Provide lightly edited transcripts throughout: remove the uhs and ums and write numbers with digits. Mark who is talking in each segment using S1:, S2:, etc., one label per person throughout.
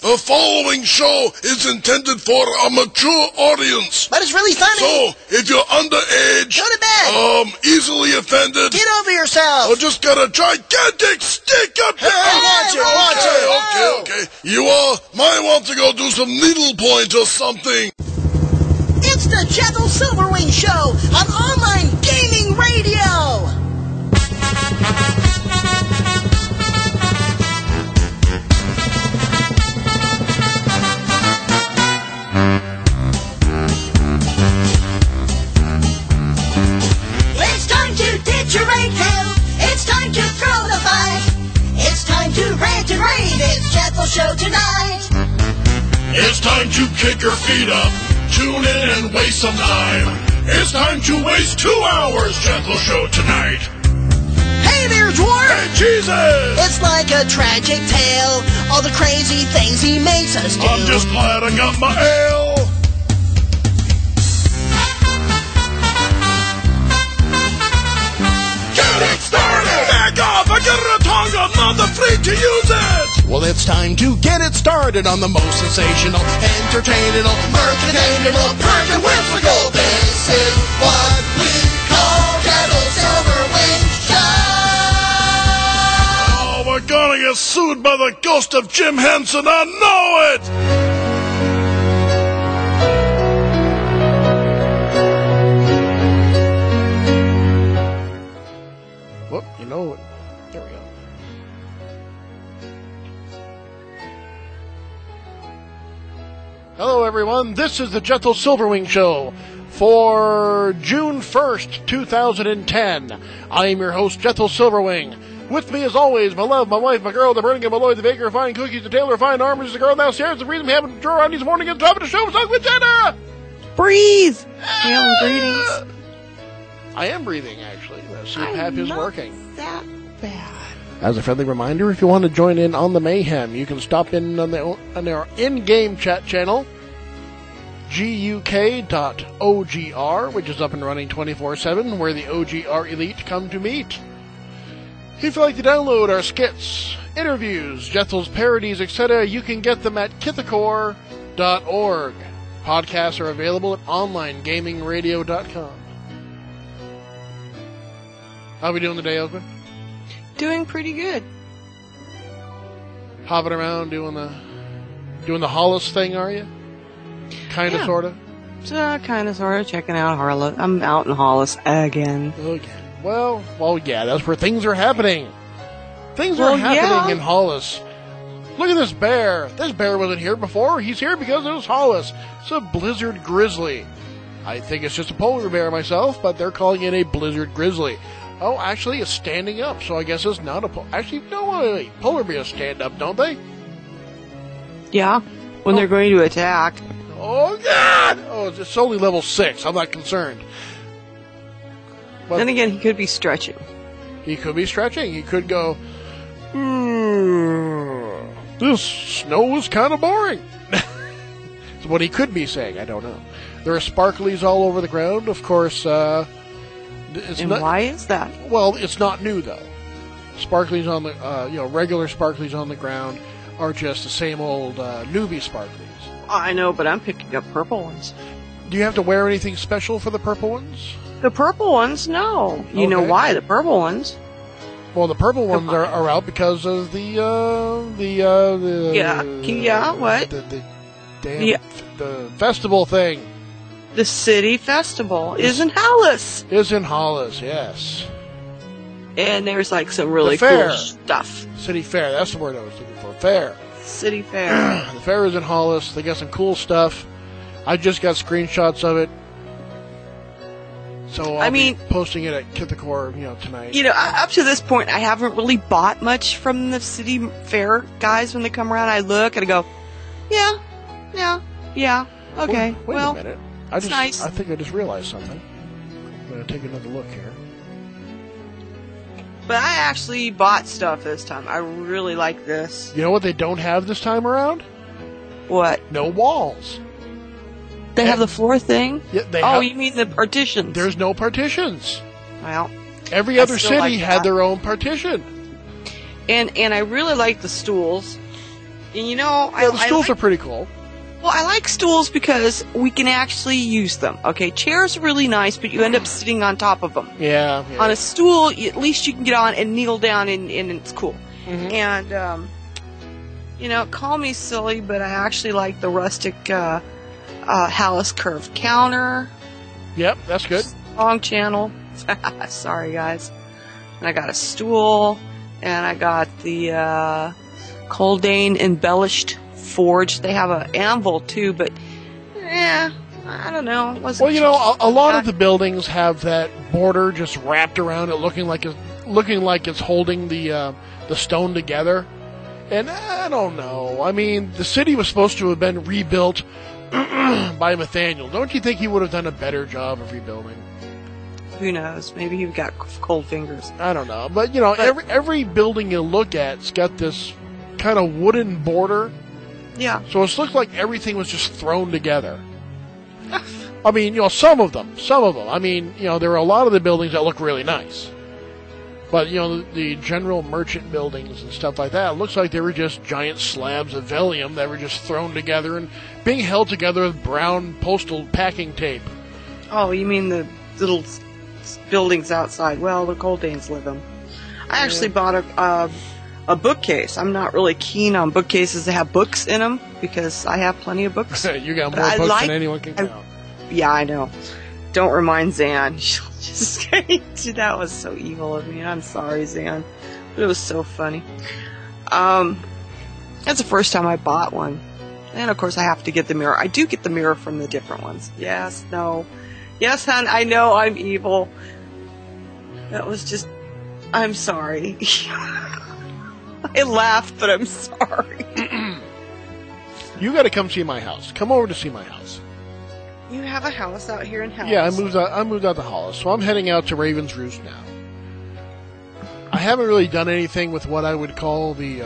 S1: The following show is intended for a mature audience.
S2: But it's really funny.
S1: So, if you're underage,
S2: go to bed.
S1: Easily offended,
S2: get over yourself.
S1: Or just got a gigantic stick up there.
S2: Watch it.
S1: Okay. You all might want to go do some needlepoint or something.
S2: It's the Jethel Silverwing Show on online gaming radio. It's time to ditch your rage tail. It's time to throw the fight. It's time to rant and rave. It's Jethel Show tonight.
S1: It's time to kick your feet up. Tune in and waste some time. It's time to waste 2 hours, Jethel Show tonight.
S2: Hey there, Dwarf!
S1: Hey, Jesus!
S2: It's like a tragic tale, all the crazy things he makes us do.
S1: I'm just glad I got my ale. Get it started! Back off! I got a tongue, I'm not free to use it!
S3: Well, it's time to get it started on the most sensational, entertaining, mercantile, perk and whimsical. This is what we call Jethel Silverwing Show.
S1: Oh, we're gonna get sued by the ghost of Jim Henson, I know it!
S3: Whoop, you know it. There we go. Hello, everyone. This is the Jethel Silverwing Show for June 1st, 2010. I am your host, Jethel Silverwing. With me, as always, my love, my wife, my girl, the burning of my Lloyd, the baker, fine cookies, the tailor, fine armors, the girl downstairs. The reason we haven't drawn on this morning is dropping the show with Uncle Jenna.
S4: Breathe. Hail and greetings.
S3: I am breathing, actually. The CPAP is working.
S4: That bad.
S3: As a friendly reminder, if you want to join in on the mayhem, you can stop in on our in-game chat channel, GUK.OGR, which is up and running 24/7, where the OGR elite come to meet. If you'd like to download our skits, interviews, Jethel's parodies, etc., you can get them at kithicore.org. Podcasts are available at onlinegamingradio.com. How are we doing today, Oakland?
S4: Doing pretty good.
S3: Hopping around doing the Hollis thing, are you? Kind of, sort of?
S4: Kind of, sort of, checking out Harlow. I'm out in Hollis again.
S3: Okay. Well, yeah, that's where things are happening. Things are happening in Hollis. Look at this bear. This bear wasn't here before. He's here because it was Hollis. It's a blizzard grizzly. I think it's just a polar bear myself, but they're calling it a blizzard grizzly. Oh, actually, it's standing up, so I guess it's not a actually, no, polar bears stand up, don't they?
S4: Yeah, when they're going to attack.
S3: Oh, God! Oh, it's only level 6. I'm not concerned. But
S4: then again, he could be stretching.
S3: He could be stretching. He could go, this snow is kind of boring. That's what he could be saying. I don't know. There are sparklies all over the ground. Of course,
S4: why is that?
S3: Well, it's not new, though. Sparklies on the, regular sparklies on the ground are just the same old newbie sparklies.
S4: I know, but I'm picking up purple ones.
S3: Do you have to wear anything special for the purple ones?
S4: The purple ones, no. You know why, the purple ones.
S3: Well, the purple ones are out because of the
S4: what?
S3: The festival thing.
S4: The city festival is in Hollis.
S3: Is in Hollis, yes.
S4: And there's like some really cool stuff.
S3: City fair, that's the word I was looking for. Fair.
S4: City fair.
S3: The fair is in Hollis. They got some cool stuff. I just got screenshots of it. So I'll be posting it at Kithicore, tonight.
S4: Up to this point, I haven't really bought much from the city fair guys when they come around. I look and I go, yeah, okay.
S3: Wait a minute.
S4: It's nice.
S3: I think I just realized something. I'm going to take another look here.
S4: But I actually bought stuff this time. I really like this.
S3: You know what they don't have this time around?
S4: What?
S3: No walls.
S4: They have the floor thing?
S3: Yeah,
S4: you mean the partitions?
S3: There's no partitions.
S4: Well,
S3: every other city had their own partition.
S4: And I really like the stools. And you know,
S3: Yeah, the stools are pretty cool.
S4: Well, I like stools because we can actually use them. Okay, chairs are really nice, but you end up sitting on top of them.
S3: Yeah.
S4: On a stool, at least you can get on and kneel down, and it's cool.
S3: Mm-hmm.
S4: And, you know, call me silly, but I actually like the rustic Hallis curved counter.
S3: Yep, that's good.
S4: Long channel. Sorry, guys. And I got a stool, and I got the Coldane embellished forge. They have an anvil too, but I don't know.
S3: Well, you know, a lot of the buildings have that border just wrapped around it, looking like it's holding the stone together. And I don't know. I mean, the city was supposed to have been rebuilt by Nathaniel. Don't you think he would have done a better job of rebuilding?
S4: Who knows? Maybe he got cold fingers.
S3: I don't know. But, you know, every building you look at's got this kind of wooden border.
S4: Yeah.
S3: So it looks like everything was just thrown together. I mean, you know, some of them. I mean, you know, there are a lot of the buildings that look really nice. But, you know, the general merchant buildings and stuff like that, it looks like they were just giant slabs of velium that were just thrown together and being held together with brown postal packing tape.
S4: Oh, you mean the little buildings outside? Well, the Coldanes live in. I actually bought a bookcase. I'm not really keen on bookcases that have books in them because I have plenty of books.
S3: You got more books than anyone can count.
S4: Yeah, I know. Don't remind Zan. She'll just that was so evil of me. I'm sorry, Zan. But it was so funny. That's the first time I bought one. And of course I have to get the mirror. I do get the mirror from the different ones. Yes, no. Yes, hon, I know I'm evil. That was just... I'm sorry. I laughed, but I'm sorry.
S3: You gotta come see my house. Come over to see my house.
S4: You have a house out here in Hollis.
S3: Yeah, I moved out to Hollis, so I'm heading out to Raven's Roost now. I haven't really done anything with what I would call the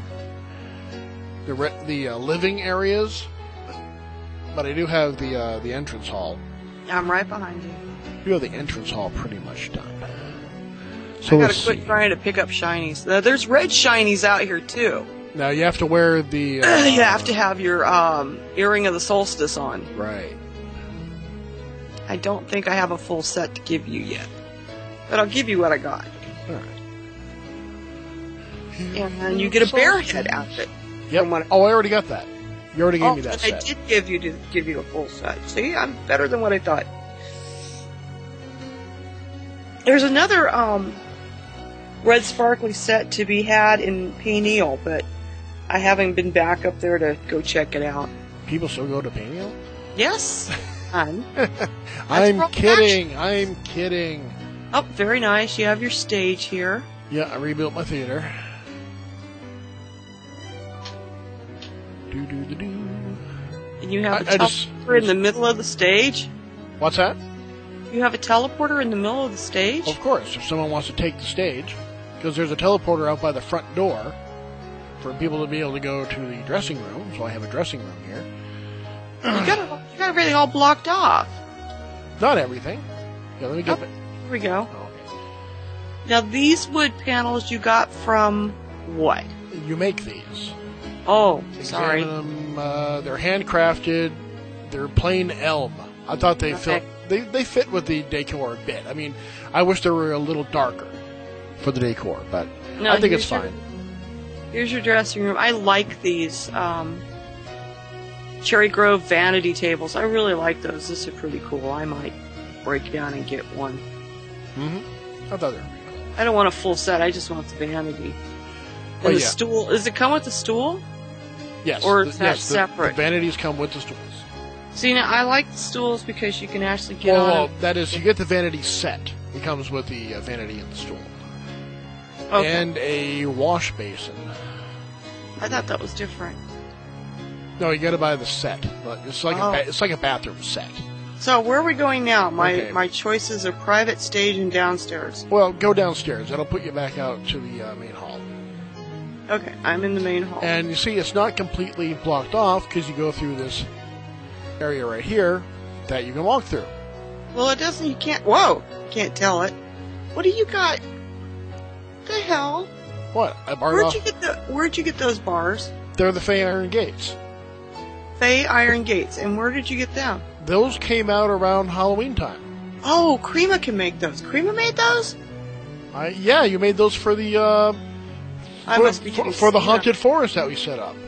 S3: living areas, but I do have the entrance hall.
S4: I'm right behind you.
S3: You have the entrance hall pretty much done. So
S4: I gotta quit trying to pick up shinies. There's red shinies out here too.
S3: Now you have to wear the.
S4: You have to have your earring of the solstice on.
S3: Right.
S4: I don't think I have a full set to give you yet, but I'll give you what I got.
S3: All right.
S4: And you get a bear head outfit.
S3: Yep. Oh, I already got that. You already gave me that set.
S4: I did give you a full set. See, I'm better than what I thought. There's another red sparkly set to be had in Payneal, but I haven't been back up there to go check it out.
S3: People still go to Payneal?
S4: Yes. I'm
S3: kidding. I'm kidding.
S4: Oh, very nice. You have your stage here.
S3: Yeah, I rebuilt my theater.
S4: And you have a teleporter in the middle of the stage?
S3: What's that?
S4: You have a teleporter in the middle of the stage?
S3: Of course, if someone wants to take the stage. Because there's a teleporter out by the front door for people to be able to go to the dressing room. So I have a dressing room here.
S4: You got everything all blocked off.
S3: Not everything. Yeah, let me get
S4: Here we go. Now, these wood panels you got from what?
S3: You make these.
S4: Oh, sorry.
S3: Them, they're handcrafted. They're plain elm. I thought they fit. They fit with the decor a bit. I mean, I wish they were a little darker for the decor, but
S4: no,
S3: I think it's fine.
S4: Here's your dressing room. I like these Cherry Grove vanity tables. I really like those. This is pretty cool. I might break down and get one.
S3: Mm-hmm. I thought they were pretty cool.
S4: I don't want a full set. I just want the vanity. And the stool. Does it come with the stool?
S3: Yes.
S4: Or is that separate?
S3: The vanities come with the stools.
S4: See, now, I like the stools because you can actually get on
S3: Well, that is, you get the vanity set. It comes with the vanity and the stool.
S4: Okay.
S3: And a wash basin.
S4: I thought that was different.
S3: No, you got to buy the set. But it's like it's like a bathroom set.
S4: So where are we going now? My choices are private stage and downstairs.
S3: Well, go downstairs. That'll put you back out to the main hall.
S4: Okay, I'm in the main hall.
S3: And you see, it's not completely blocked off because you go through this area right here that you can walk through.
S4: Well, it doesn't. You can't. Whoa! Can't tell it. What do you got? The hell?
S3: What? I borrowed
S4: Where'd you get those bars?
S3: They're the Fey Iron Gates.
S4: Fey Iron Gates. And where did you get them?
S3: Those came out around Halloween time.
S4: Oh, Crema can make those. Crema made those?
S3: Yeah, you made those for the
S4: I must be
S3: for the haunted forest that we set up.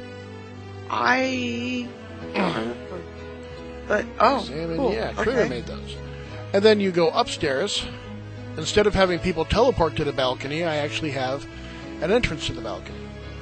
S4: I don't remember. But cool.
S3: Yeah,
S4: okay.
S3: Crema made those. And then you go upstairs. Instead of having people teleport to the balcony, I actually have an entrance to the balcony.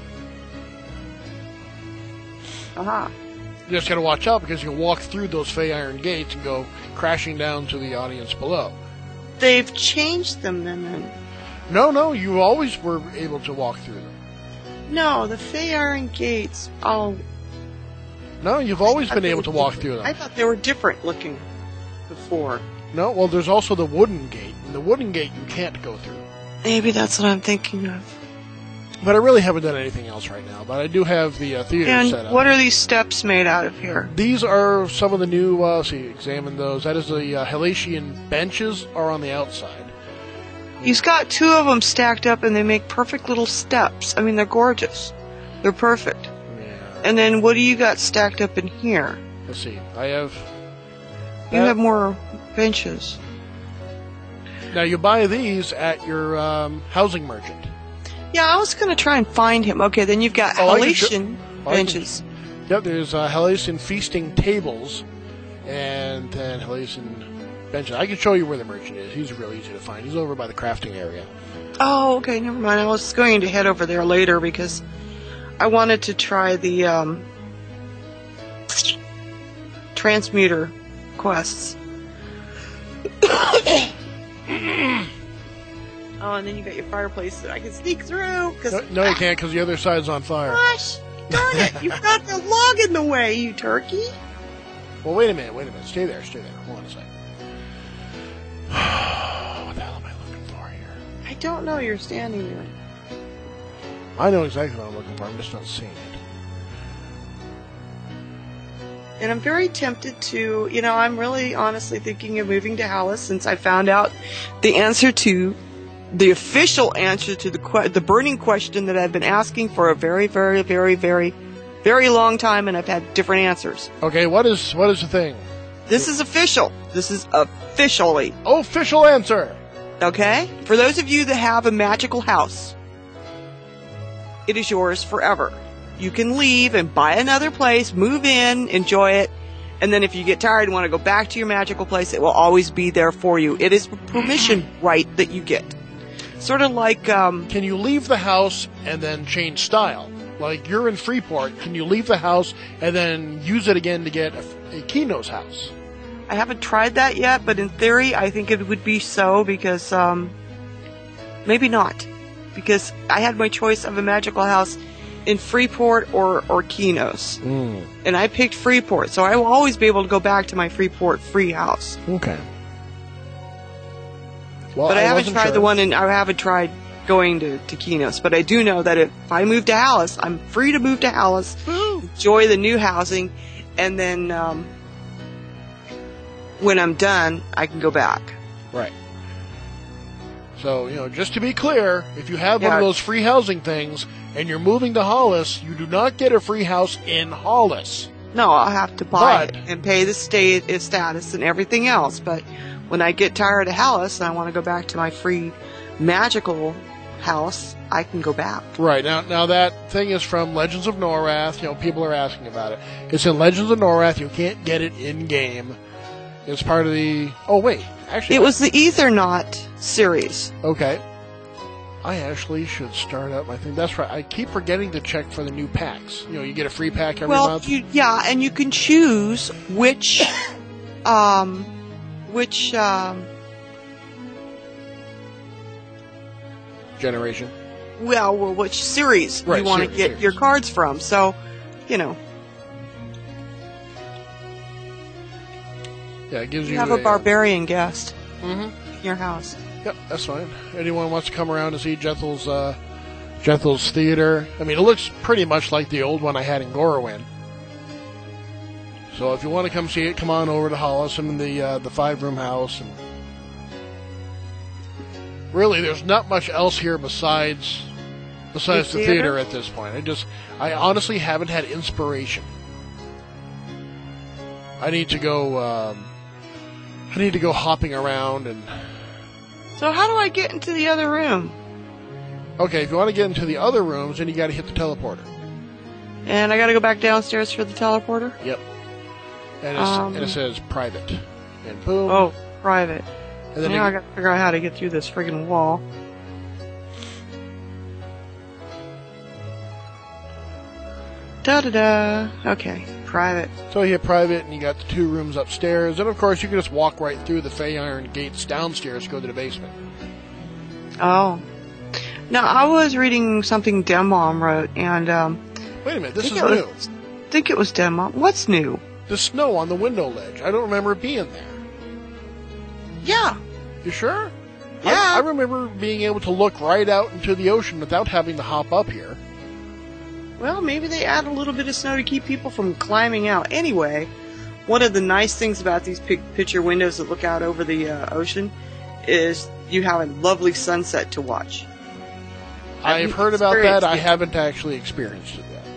S4: Uh-huh.
S3: You just got to watch out because you can walk through those Fey Iron Gates and go crashing down to the audience below.
S4: They've changed them then.
S3: No, you always were able to walk through them.
S4: No, the Fey Iron Gates. Oh.
S3: No, you've always been able to walk through them.
S4: I thought they were different looking before.
S3: No, well, there's also the wooden gate. And the wooden gate you can't go through.
S4: Maybe that's what I'm thinking of.
S3: But I really haven't done anything else right now. But I do have the theater set up.
S4: And what are these steps made out of here?
S3: These are some of the new, examine those. That is the Halatian benches are on the outside.
S4: He's got two of them stacked up and they make perfect little steps. I mean, they're gorgeous. They're perfect.
S3: Yeah.
S4: And then what do you got stacked up in here?
S3: Let's see. I have...
S4: You have more benches.
S3: Now, you buy these at your housing merchant.
S4: Yeah, I was going to try and find him. Okay, then you've got Halatian benches.
S3: Yep, there's Halatian feasting tables, and then Halatian benches. I can show you where the merchant is. He's real easy to find. He's over by the crafting area.
S4: Oh, okay, never mind. I was going to head over there later because I wanted to try the transmuter quests. Oh, and then you got your fireplace that I can sneak through.
S3: No, you can't because the other side's on fire.
S4: Gosh, darn it. You've got the log in the way, you turkey.
S3: Well, wait a minute. Stay there. Hold on a second. What the hell am I looking for here?
S4: I don't know. You're standing there.
S3: I know exactly what I'm looking for. I'm just not seeing it.
S4: And I'm very tempted to, I'm really honestly thinking of moving to Hallis since I found out the official answer to the burning question that I've been asking for a very, very, very, very, very long time, and I've had different answers.
S3: Okay, what is the thing?
S4: This is official. This is officially.
S3: Official answer.
S4: Okay? For those of you that have a magical house, it is yours forever. You can leave and buy another place, move in, enjoy it, and then if you get tired and want to go back to your magical place, it will always be there for you. It is a permission right that you get. Sort of like...
S3: Can you leave the house and then change style? Like, you're in Freeport, can you leave the house and then use it again to get a Keno's house?
S4: I haven't tried that yet, but in theory, I think it would be so because... maybe not. Because I had my choice of a magical house in Freeport or Keno's. And I picked Freeport, so I will always be able to go back to my Freeport free house.
S3: Okay. Well,
S4: but I haven't tried the one, and I haven't tried going to Keno's. But I do know that if I move to Hallis, I'm free to move to Hallis, enjoy the new housing, and then when I'm done, I can go back.
S3: Right. So, just to be clear, if you have one of those free housing things and you're moving to Hollis, you do not get a free house in Hollis.
S4: No, I'll have to buy it and pay the status and everything else. But when I get tired of Hallis and I want to go back to my free magical house, I can go back.
S3: Right. Now that thing is from Legends of Norath. People are asking about it. It's in Legends of Norath. You can't get it in-game. It's part of the... Oh, wait. Actually,
S4: it was the Ethernaut series.
S3: Okay. I actually should start up my thing. That's right. I keep forgetting to check for the new packs. You get a free pack every month.
S4: Yeah, and you can choose which
S3: generation.
S4: Well, which series you want to get your cards from. So,
S3: Yeah, it gives you
S4: have a barbarian guest
S3: in
S4: your house.
S3: Yep, that's fine. Anyone wants to come around to see Jethel's theater? I mean, it looks pretty much like the old one I had in Gorowin. So if you want to come see it, come on over to Hollis. I'm in the 5-room house. And really, there's not much else here besides besides the theater at this point. I honestly haven't had inspiration. I need to go hopping around and...
S4: So how do I get into the other room?
S3: Okay, if you want to get into the other rooms, then you got to hit the teleporter.
S4: And I got to go back downstairs for the teleporter?
S3: Yep. And it says private. And boom.
S4: Oh, private.
S3: And then
S4: now I got to figure out how to get through this friggin' wall. Da-da-da. Okay, private.
S3: So you hit private, and you got the 2 rooms upstairs. And, of course, you can just walk right through the Fey Iron gates downstairs to go to the basement.
S4: Oh. Now, I was reading something Denmom wrote, and...
S3: Wait a minute, this is new.
S4: I think it was Denmom. What's new?
S3: The snow on the window ledge. I don't remember it being there.
S4: Yeah.
S3: You sure?
S4: Yeah.
S3: I remember being able to look right out into the ocean without having to hop up here.
S4: Well, maybe they add a little bit of snow to keep people from climbing out. Anyway, one of the nice things about these picture windows that look out over the ocean is you have a lovely sunset to watch.
S3: I've heard about that. I haven't actually experienced it yet.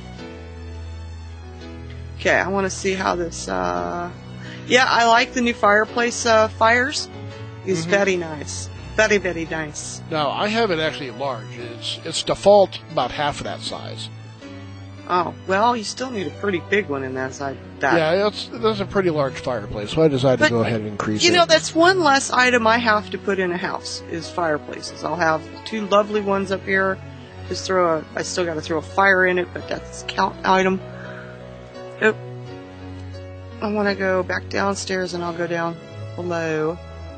S4: Okay, I want to see how this... Yeah, I like the new fireplace fires. It's very nice. Very, very nice.
S3: No, I have it actually large. It's default about half of that size.
S4: Oh, well, you still need a pretty big one in that side.
S3: Yeah, that's a pretty large fireplace, so I decided to go ahead and increase it.
S4: You know, that's one less item I have to put in a house, is fireplaces. I'll have 2 lovely ones up here. I still got to throw a fire in it, but that's a count item. Oh. I want to go back downstairs, and I'll go down below.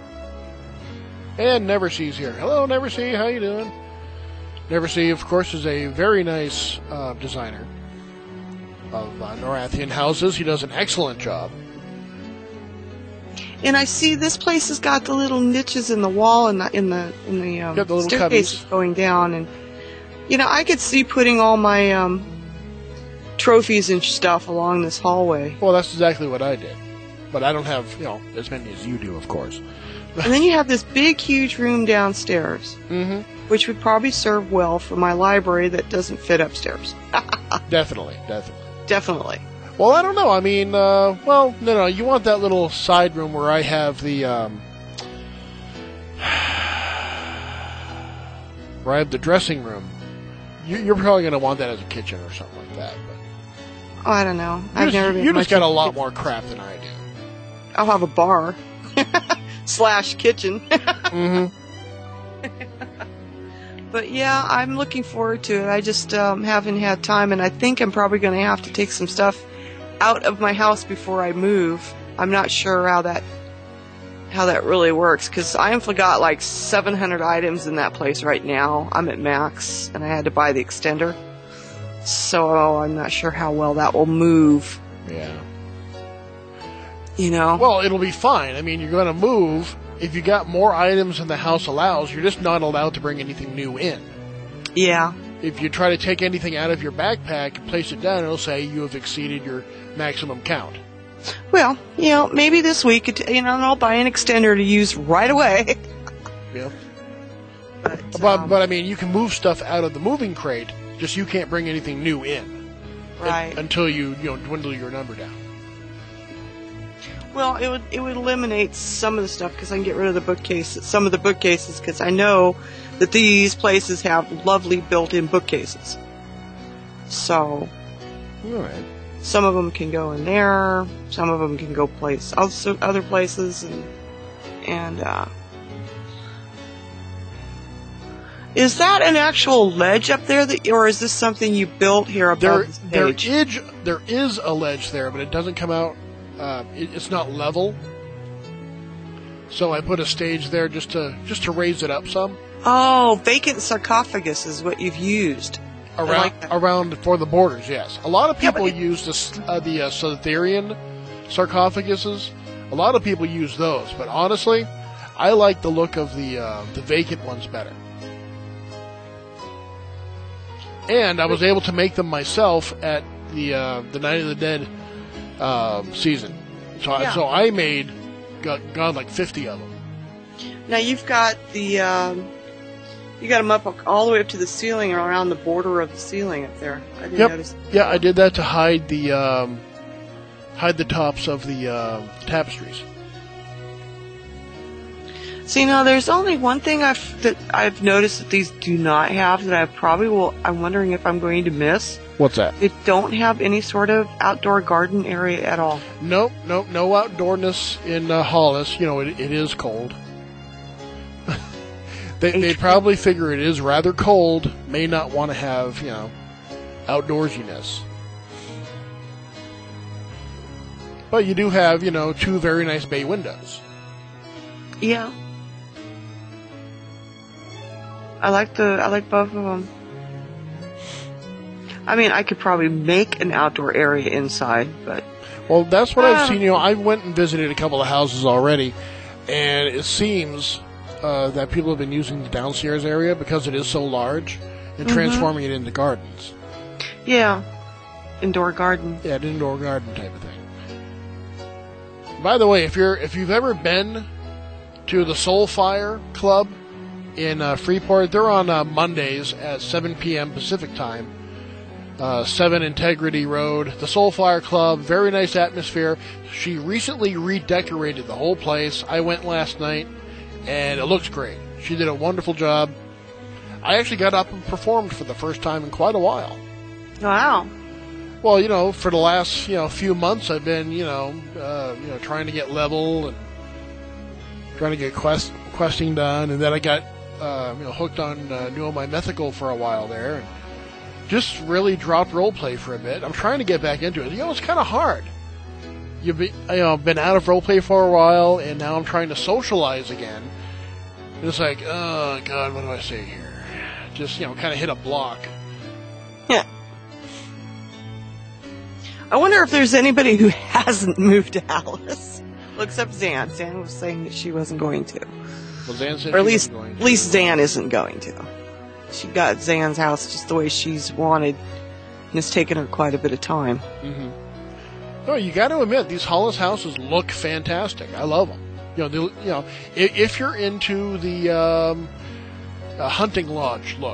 S3: And Neversee here. Hello, Neversee. How you doing? Neversee, of course, is a very nice designer of Norathian houses. He does an excellent job.
S4: And I see this place has got the little niches in the wall and in the staircase going down. And you know, I could see putting all my trophies and stuff along this hallway.
S3: Well, that's exactly what I did, but I don't have as many as you do, of course.
S4: And then you have this big, huge room downstairs, which would probably serve well for my library that doesn't fit upstairs.
S3: Definitely.
S4: Well,
S3: I don't know. I mean, no. You want that little side room where I have the, where I have the dressing room. You're probably going to want that as a kitchen or something like that. But
S4: I don't know. I've never been.
S3: You just got a lot more crap than I do.
S4: I'll have a bar. / kitchen. But yeah, I'm looking forward to it. I just haven't had time, and I think I'm probably going to have to take some stuff out of my house before I move. I'm not sure how that really works, because I have got like 700 items in that place right now. I'm at max, and I had to buy the extender. So I'm not sure how well that will move.
S3: Yeah.
S4: You know?
S3: Well, it'll be fine. I mean, you're going to move. If you got more items than the house allows, you're just not allowed to bring anything new in.
S4: Yeah.
S3: If you try to take anything out of your backpack and place it down, it'll say you have exceeded your maximum count.
S4: Well, maybe this week, I'll buy an extender to use right away.
S3: Yeah. But I mean, you can move stuff out of the moving crate, just you can't bring anything new in.
S4: Right.
S3: Until you dwindle your number down.
S4: Well, it would eliminate some of the stuff, because I can get rid of some of the bookcases, because I know that these places have lovely built-in bookcases. So,
S3: all right.
S4: Some of them can go in there, some of them can go other places, and is that an actual ledge up there, or is this something you built here above this page?
S3: There is a ledge there, but it doesn't come out. It's not level, so I put a stage there just to raise it up some.
S4: Oh, vacant sarcophagus is what you've used
S3: around for the borders. Yes, a lot of people use the Sotherian sarcophaguses. A lot of people use those, but honestly, I like the look of the vacant ones better. And I was able to make them myself at the Night of the Dead season. So I got like 50 of them.
S4: Now you've got the You got them up all the way up to the ceiling, or around the border of the ceiling up there. I didn't notice.
S3: Yeah, I did that to hide the tops of the tapestries.
S4: See, now there's only one thing I've noticed that these do not have that I probably will. I'm wondering if I'm going to miss.
S3: What's that?
S4: They don't have any sort of outdoor garden area at all.
S3: Nope, no outdoorness in Hollis. You know, it is cold. They probably figure it is rather cold, may not want to have, outdoorsiness. But you do have, two very nice bay windows.
S4: Yeah. I like both of them. I mean, I could probably make an outdoor area inside, but...
S3: Well, that's what I've seen. I went and visited a couple of houses already, and it seems that people have been using the downstairs area because it is so large and transforming it into gardens.
S4: Yeah. Indoor garden.
S3: Yeah, an indoor garden type of thing. By the way, if you've ever been to the Soulfire Club in Freeport, they're on Mondays at 7 p.m. Pacific time. 7 Integrity Road, the Soulfire Club, very nice atmosphere. She recently redecorated the whole place. I went last night, and it looks great. She did a wonderful job. I actually got up and performed for the first time in quite a while.
S4: Wow.
S3: Well, for the last, few months I've been, trying to get level and trying to get questing done, and then I got, hooked on doing my mythical for a while there, and just really dropped roleplay for a bit. I'm trying to get back into it. It's kind of hard. You've been out of roleplay for a while, and now I'm trying to socialize again. And it's like, oh God, what do I say here? Just kind of hit a block.
S4: Yeah. I wonder if there's anybody who hasn't moved to Alice. Well, except Zan. Zan was saying that she wasn't going to.
S3: Well, Zan said
S4: or at
S3: she
S4: least,
S3: wasn't going to.
S4: At least Zan isn't going to. She got Zan's house just the way she's wanted, and it's taken her quite a bit of time.
S3: Mm-hmm. No, you got to admit, these Hollis houses look fantastic. I love them. If you're into the hunting lodge look.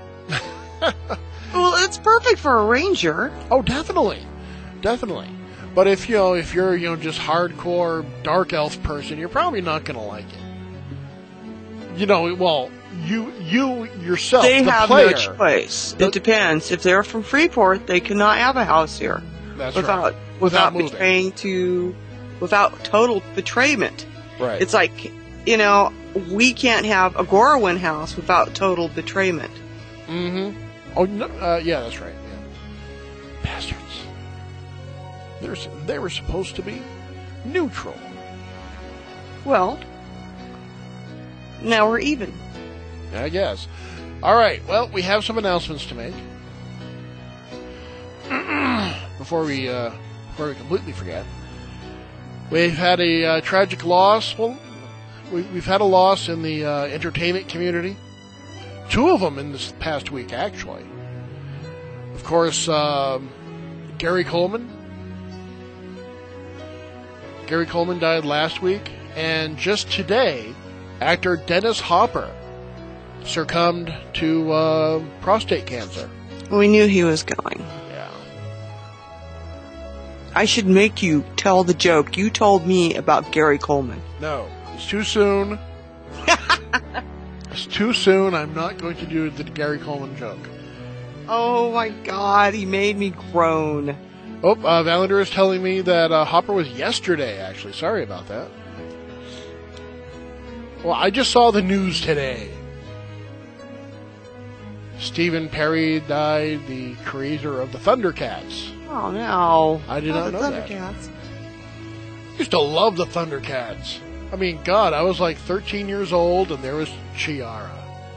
S4: Well, it's perfect for a ranger.
S3: Oh, definitely. But if you're just hardcore dark elf person, you're probably not going to like it. You yourself,
S4: they
S3: the
S4: have
S3: player,
S4: no choice. It depends. If they're from Freeport, they cannot have a house here.
S3: That's
S4: without
S3: moving.
S4: Without total betrayment.
S3: Right.
S4: It's like, we can't have a Gorwin house without total betrayment.
S3: Mm-hmm. Oh, no, yeah, that's right. Yeah. Bastards. They were supposed to be neutral.
S4: Well, now we're even.
S3: I guess. All right. Well, we have some announcements to make before we completely forget. We've had a tragic loss. Well, we've had a loss in the entertainment community. 2 of them in this past week, actually. Of course, Gary Coleman. Gary Coleman died last week, and just today, actor Dennis Hopper succumbed to prostate cancer.
S4: We knew he was going.
S3: Yeah.
S4: I should make you tell the joke. You told me about Gary Coleman.
S3: No, it's too soon. It's too soon. I'm not going to do the Gary Coleman joke.
S4: Oh my God, he made me groan.
S3: Oh, Valander is telling me that Hopper was yesterday, actually. Sorry about that. Well, I just saw the news today. Stephen Perry died, the creator of the Thundercats.
S4: Oh, no.
S3: I did not know that.
S4: Thundercats.
S3: I used to love the Thundercats. I mean, God, I was like 13 years old, and there was Chitara.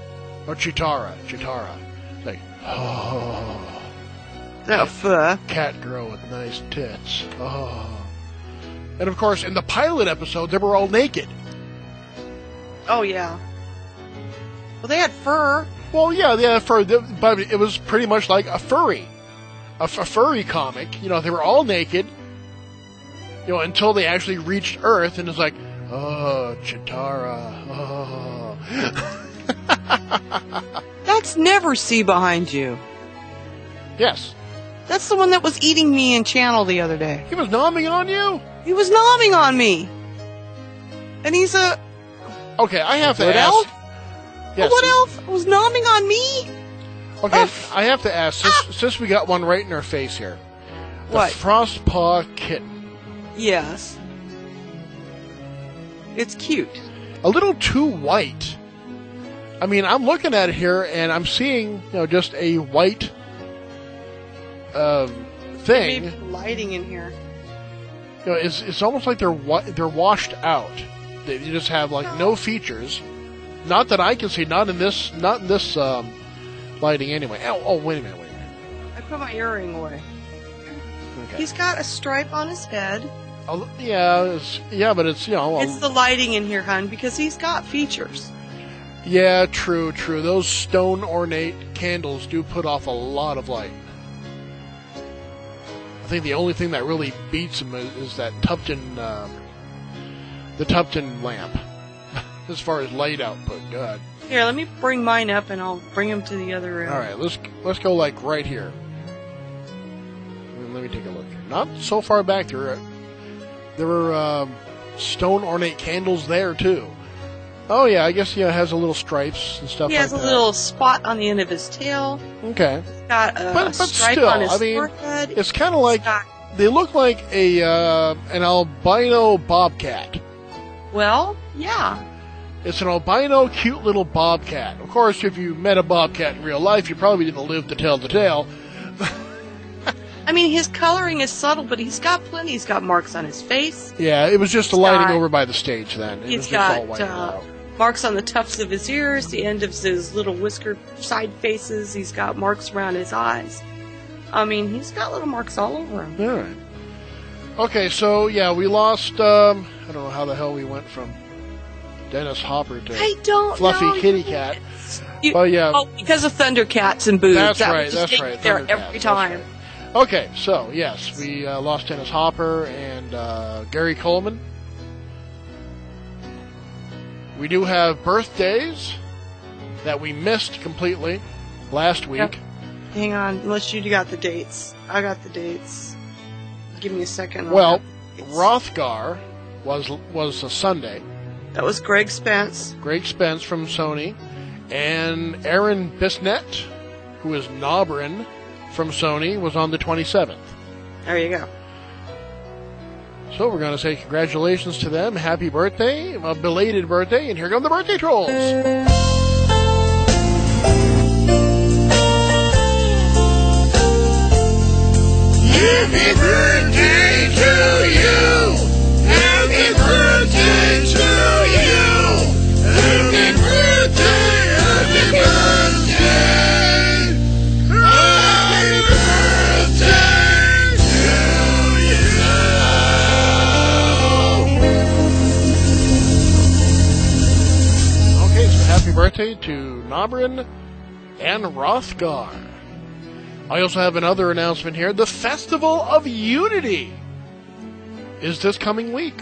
S3: Like, oh.
S4: That fur.
S3: Cat girl with nice tits. Oh. And of course, in the pilot episode, they were all naked.
S4: Oh, yeah. Well, they had fur.
S3: Well, yeah, they had fur, but it was pretty much like a furry. A furry comic. They were all naked. Until they actually reached Earth, and it's like, oh, Chitara. Oh.
S4: That's Never See behind you.
S3: Yes.
S4: That's the one that was eating me in channel the other day.
S3: He was nomming on you?
S4: He was nomming on me. And he's a...
S3: Okay, I have to
S4: Wood
S3: ask.
S4: elf?
S3: Yes.
S4: A wood elf was nomming on me?
S3: Okay, I have to ask, since we got one right in our face here. The
S4: What?
S3: Frostpaw kitten.
S4: Yes. It's cute.
S3: A little too white. I mean, I'm looking at it here, and I'm seeing, just a white thing.
S4: Maybe lighting in here.
S3: It's almost like they're washed out. They just have no features. Not that I can see. Not in this lighting anyway. Oh, wait a minute.
S4: I put my earring away.
S3: Okay.
S4: He's got a stripe on his head.
S3: Oh, yeah, but it's
S4: It's the lighting in here, hun, because he's got features.
S3: Yeah, true. Those stone ornate candles do put off a lot of light. I think the only thing that really beats them is that Tupton, the Tupton lamp, as far as light output. God.
S4: Here, let me bring mine up, and I'll bring him to the other room.
S3: All right, let's go right here. Let me take a look here. Not so far back there. There were stone ornate candles there too. Oh yeah, I guess it has a little stripes and stuff.
S4: He has a little spot on the end of his tail.
S3: Okay.
S4: He's got a
S3: But
S4: stripe
S3: still,
S4: on his
S3: I mean,
S4: forehead.
S3: it's kind of like they look like an albino bobcat.
S4: Well, yeah.
S3: It's an albino, cute little bobcat. Of course, if you met a bobcat in real life, you probably didn't live to tell the tale.
S4: I mean, his coloring is subtle, but he's got plenty. He's got marks on his face.
S3: Yeah, it was just the lighting over by the stage then. It was
S4: He's
S3: just all
S4: got
S3: white and yellow.
S4: marks on the tufts of his ears, the end of his little whiskered side faces. He's got marks around his eyes. I mean, he's got little marks all over him.
S3: All right. Okay, so yeah, we lost. I don't know how the hell we went from Dennis Hopper to
S4: I don't
S3: Fluffy
S4: know.
S3: Kitty Cat.
S4: You,
S3: Well, yeah.
S4: Oh, because of Thundercats and boobs.
S3: That's
S4: That
S3: right.
S4: would just
S3: That's
S4: take
S3: right.
S4: me there
S3: Thundercats,
S4: every
S3: that's
S4: time.
S3: right. Okay, so yes, we lost Dennis Hopper and Gary Coleman. We do have birthdays that we missed completely last week.
S4: Yep. Hang on, unless you got the dates. I got the dates. Give me a second.
S3: Well, Rothgar was a Sunday.
S4: That was Greg Spence.
S3: Greg Spence from Sony, and Aaron Bissnet, who is Nobrin from Sony, was on the 27th.
S4: There you go.
S3: So we're going to say congratulations to them. Happy birthday, a belated birthday, and here come the birthday trolls.
S1: Happy birthday to you! Happy birthday to you! Happy birthday! Happy birthday! Happy birthday to you!
S3: Okay, so happy birthday to Nobrin and Rothgar. I also have another announcement here. The Festival of Unity is this coming week.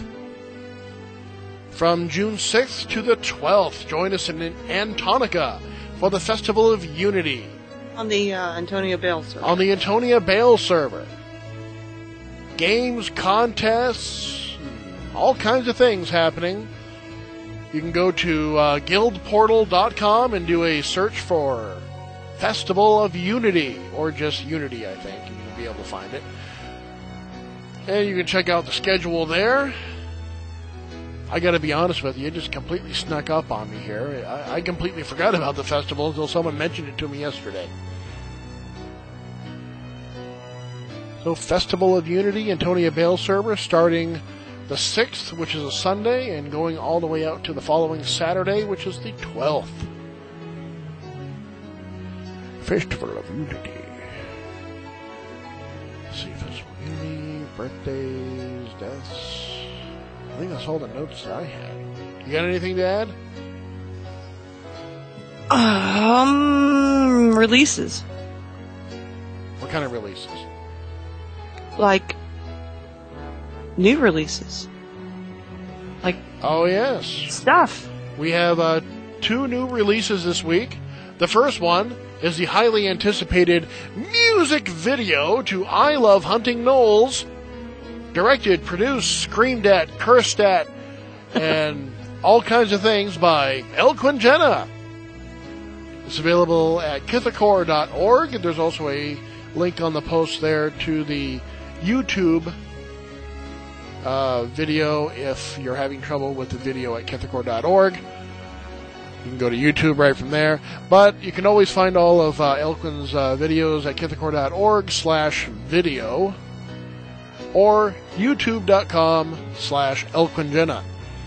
S3: From June 6th to the 12th, join us in Antonica for the Festival of Unity.
S4: On the Antonia Bale server.
S3: On the Antonia Bale server. Games, contests, all kinds of things happening. You can go to guildportal.com and do a search for Festival of Unity, or just Unity, I think. You'll be able to find it. And you can check out the schedule there. I gotta be honest with you, it just completely snuck up on me here. I completely forgot about the festival until someone mentioned it to me yesterday. So, Festival of Unity, Antonia Bale server, starting the 6th, which is a Sunday, and going all the way out to the following Saturday, which is the 12th. Festival of Unity. Let's see, Festival of Unity, birthdays, deaths. I think that's all the notes that I had. You got anything to add?
S4: Releases.
S3: What kind of releases?
S4: Like, new releases. Like,
S3: Oh, yes.
S4: stuff.
S3: We have 2 new releases this week. The first one is the highly anticipated music video to I Love Hunting Knowles. Directed, produced, screamed at, cursed at, and all kinds of things by Elquin Jenna. It's available at kithakor.org. There's also a link on the post there to the YouTube video if you're having trouble with the video at kithakor.org. You can go to YouTube right from there. But you can always find all of Elquin's videos at kithakor.org/video or youtube.com/ElquinJenna.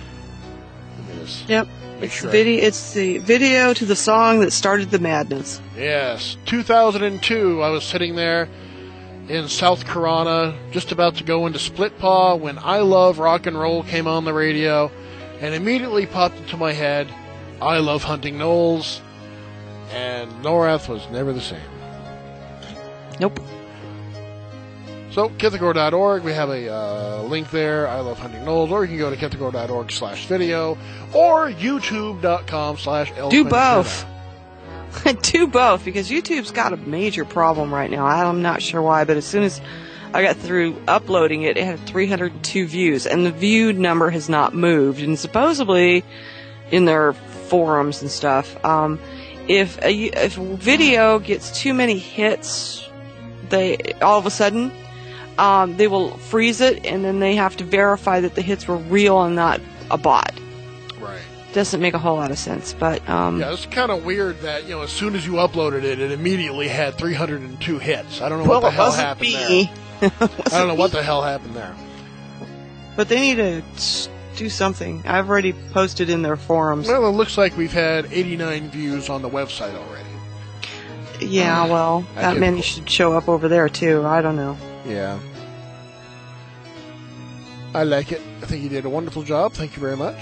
S4: Yep. It's the video to the song that started the madness.
S3: Yes. 2002, I was sitting there in South Corona, just about to go into Split Paw when I Love Rock and Roll came on the radio, and immediately popped into my head, I Love Hunting Knowles, and Norath was never the same.
S4: Nope.
S3: So, kithakor.org, we have a link there, I Love Hunting Knowles, or you can go to kithakor.org/video, or youtube.com/elquinjenna.
S4: Do both. Do both, because YouTube's got a major problem right now. I'm not sure why, but as soon as I got through uploading it, it had 302 views, and the view number has not moved. And supposedly, in their forums and stuff, if a video gets too many hits, they all of a sudden they will freeze it, and then they have to verify that the hits were real and not a bot.
S3: Right.
S4: Doesn't make a whole lot of sense, but
S3: yeah, it's kind of weird that, as soon as you uploaded it, it immediately had 302 hits. I don't know what the hell happened there. I don't know what the hell happened there.
S4: But they need to do something. I've already posted in their forums.
S3: Well, it looks like we've had 89 views on the website already.
S4: Yeah, well, that many should show up over there, too. I don't know.
S3: Yeah. I like it. I think you did a wonderful job. Thank you very much.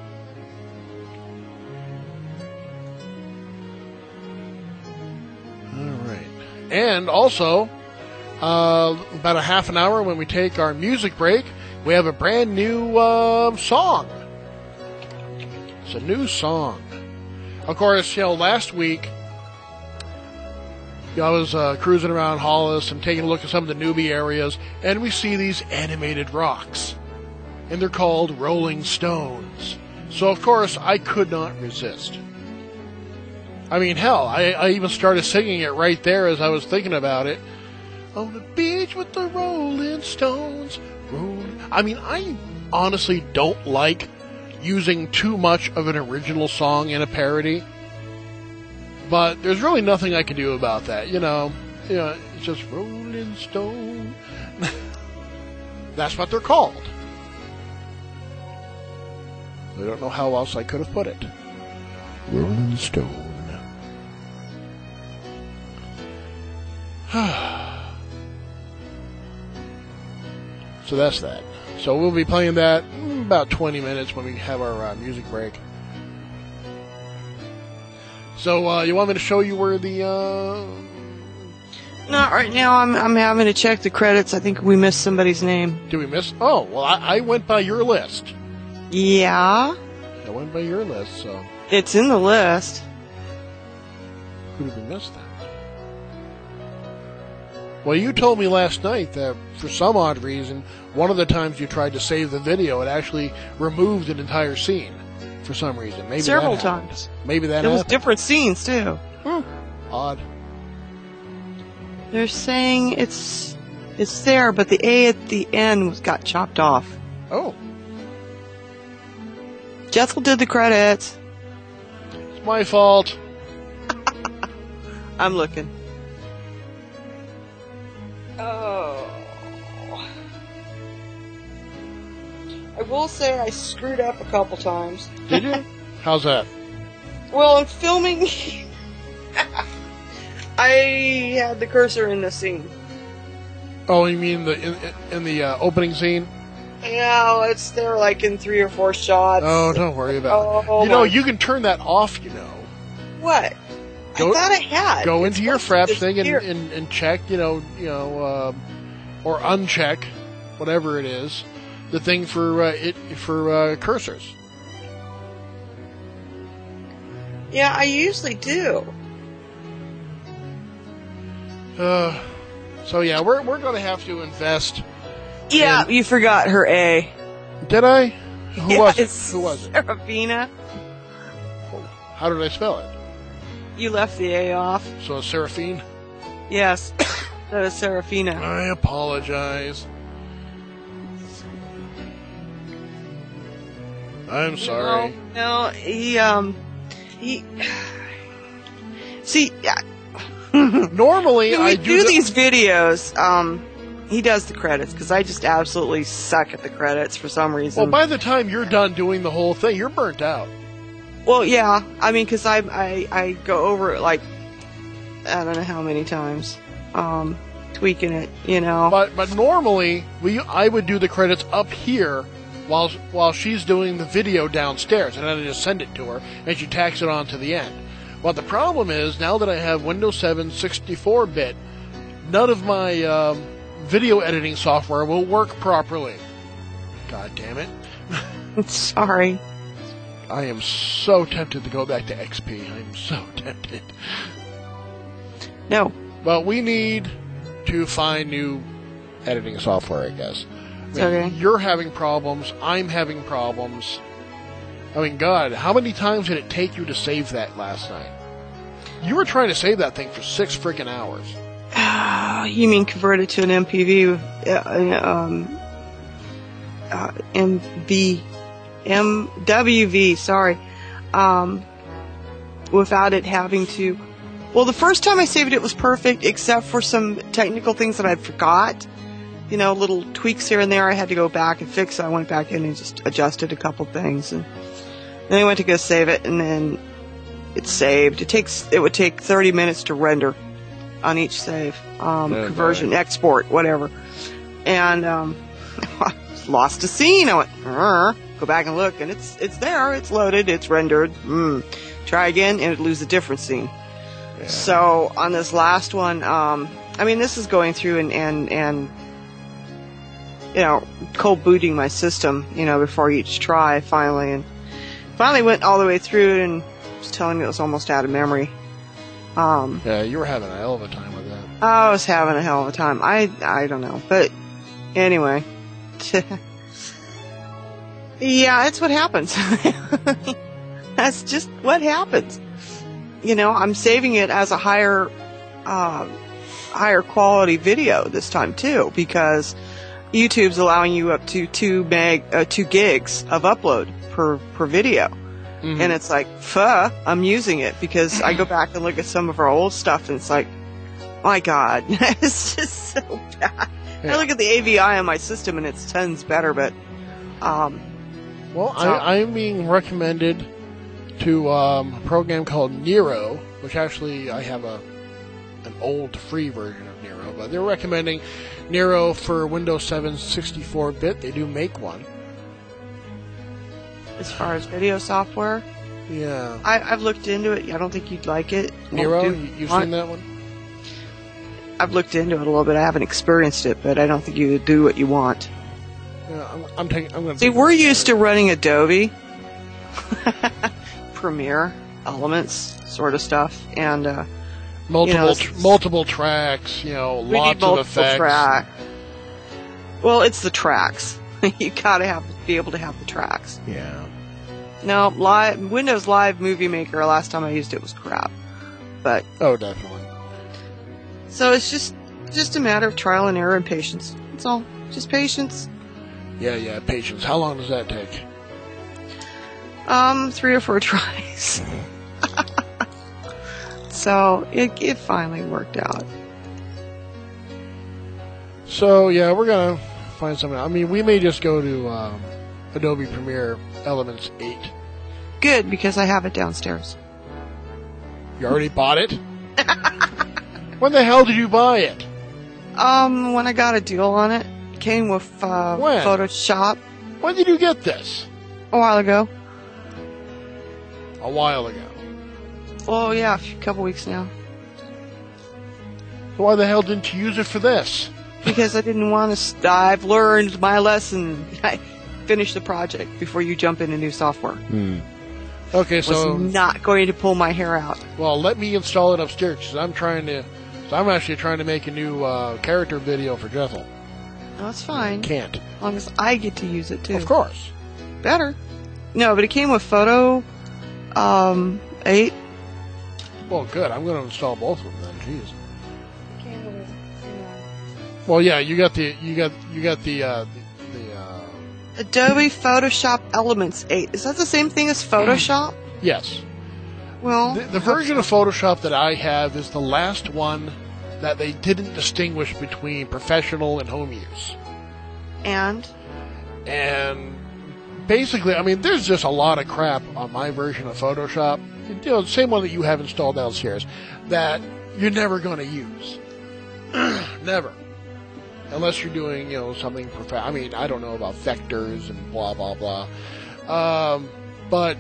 S3: All right. And also, about a half an hour when we take our music break, we have a brand new song. It's a new song. Of course, last week, I was cruising around Hollis and taking a look at some of the newbie areas, and we see these animated rocks. And they're called Rolling Stones. So, of course, I could not resist. I mean, hell, I even started singing it right there as I was thinking about it. On the beach with the Rolling Stones. I mean, I honestly don't like using too much of an original song in a parody. But there's really nothing I can do about that, it's just Rolling Stone. That's what they're called. I don't know how else I could have put it. Rolling Stone. So that's that. So we'll be playing that in about 20 minutes when we have our music break. So, you want me to show you where the,
S4: Not right now. I'm having to check the credits. I think we missed somebody's name.
S3: Did we miss? Oh, well, I went by your list.
S4: Yeah?
S3: I went by your list, so.
S4: It's in the list.
S3: Who did we miss then? Well, you told me last night that, for some odd reason, one of the times you tried to save the video, it actually removed an entire scene. For some reason. Maybe
S4: several
S3: that
S4: times.
S3: Maybe that
S4: There was
S3: happened.
S4: different scenes, too.
S3: Odd.
S4: They're saying it's there, but the A at the end got chopped off.
S3: Oh.
S4: Jethel did the credits.
S3: It's my fault.
S4: I'm looking. Oh. I will say I screwed up a couple times.
S3: Did you? How's that?
S4: Well, in filming, I had the cursor in the scene.
S3: Oh, you mean in the opening scene?
S4: Yeah, it's there like in 3 or 4 shots.
S3: Oh, don't worry about it. You can turn that off,
S4: What? I thought I had.
S3: Go into your Fraps thing and check, or uncheck, whatever it is, the thing for cursors.
S4: Yeah, I usually do.
S3: So yeah, we're going to have to invest.
S4: Yeah, you forgot her A.
S3: Did I? Who was it?
S4: It's
S3: Who was it?
S4: Serafina.
S3: How did I spell it?
S4: You left the A off.
S3: So it's Seraphine?
S4: Yes, that is Serafina.
S3: I apologize. I'm sorry.
S4: No, he see,
S3: Normally,
S4: when
S3: I
S4: we
S3: do
S4: these videos, he does the credits, because I just absolutely suck at the credits for some reason.
S3: Well, by the time you're done doing the whole thing, you're burnt out.
S4: Well, yeah, I mean, because I go over it, like, I don't know how many times, tweaking it, you know.
S3: But normally, I would do the credits up here while she's doing the video downstairs, and then I just send it to her, and she tacks it on to the end. But the problem is, now that I have Windows 7 64-bit, none of my video editing software will work properly. God damn it.
S4: Sorry.
S3: I am so tempted to go back to XP. I'm so tempted.
S4: No.
S3: But we need to find new editing software, I guess. I mean,
S4: Okay.
S3: You're having problems. I'm having problems. I mean, God, how many times did it take you to save that last night? You were trying to save that thing for 6 freaking hours.
S4: You mean convert it to an MPV, MWV, sorry. Without it having to... Well, the first time I saved it was perfect, except for some technical things that I forgot. You know, little tweaks here and there I had to go back and fix. So I went back in and just adjusted a couple things. And then I went to go save it, and then it saved. It would take 30 minutes to render on each save. Conversion, export, whatever. And I lost a scene. I went, go back and look, and it's there. It's loaded. It's rendered. Try again, and it would lose a different scene. Yeah. So on this last one, I mean, this is going through and you know, cold booting my system, you know, before each try finally, and finally went all the way through it and was telling me it was almost out of memory.
S3: Yeah, you were having a hell of a time with that.
S4: I was having a hell of a time. I don't know, but anyway, yeah, it's what happens. That's just what happens. You know, I'm saving it as a higher quality video this time too, because YouTube's allowing you up to 2 gigs of upload per video. Mm-hmm. And it's like, I'm using it, because I go back and look at some of our old stuff and it's like, my God, it's just so bad. Yeah. I look at the AVI on my system and it's tons better, but
S3: I'm being recommended to a program called Nero, which actually I have an old free version of Nero, but they're recommending Nero for Windows 7 64-bit. They do make one.
S4: As far as video software?
S3: Yeah.
S4: I've looked into it. I don't think you'd like it.
S3: Nero? You've seen that one?
S4: I've looked into it a little bit. I haven't experienced it, but I don't think you would do what you want.
S3: Yeah, I'm going to...
S4: See, we're used to running Adobe, Premiere, Elements, sort of stuff, and...
S3: multiple tracks, you know, lots of effects.
S4: Well, it's the tracks. You gotta be able to have the tracks.
S3: Yeah.
S4: No, Windows Live Movie Maker, last time I used it was crap. But...
S3: Oh, definitely.
S4: So it's just a matter of trial and error and patience. That's all. Just patience.
S3: Yeah, patience. How long does that take?
S4: 3 or 4 tries. So it finally worked out.
S3: So yeah, we're gonna find something. I mean, we may just go to Adobe Premiere Elements 8.
S4: Good, because I have it downstairs.
S3: You already bought it? When the hell did you buy it?
S4: When I got a deal on it. Came with Photoshop.
S3: When did you get this?
S4: A while ago.
S3: A while ago.
S4: Oh yeah, a couple weeks now.
S3: So why the hell didn't you use it for this?
S4: Because I didn't want to. I've learned my lesson. I finish the project before you jump into new software.
S3: Okay,
S4: was
S3: so
S4: not going to pull my hair out.
S3: well, let me install it upstairs because I'm actually trying to make a new character video for Jethel.
S4: No, it's fine.
S3: Can't.
S4: As long as I get to use it too.
S3: Of course.
S4: Better. No, but it came with Photo 8.
S3: Well, good. I'm going to install both of them then. Jeez.
S4: It came with,
S3: Well, yeah, you got the
S4: Adobe Photoshop Elements 8. Is that the same thing as Photoshop?
S3: yes.
S4: Well,
S3: The version of Photoshop that I have is the last one that they didn't distinguish between professional and home use.
S4: and
S3: Basically, I mean, there's just a lot of crap on my version of Photoshop. You know, the same one that you have installed downstairs that you're never going to use. Never. Unless you're doing, something I mean, I don't know about vectors and blah, blah, blah. But,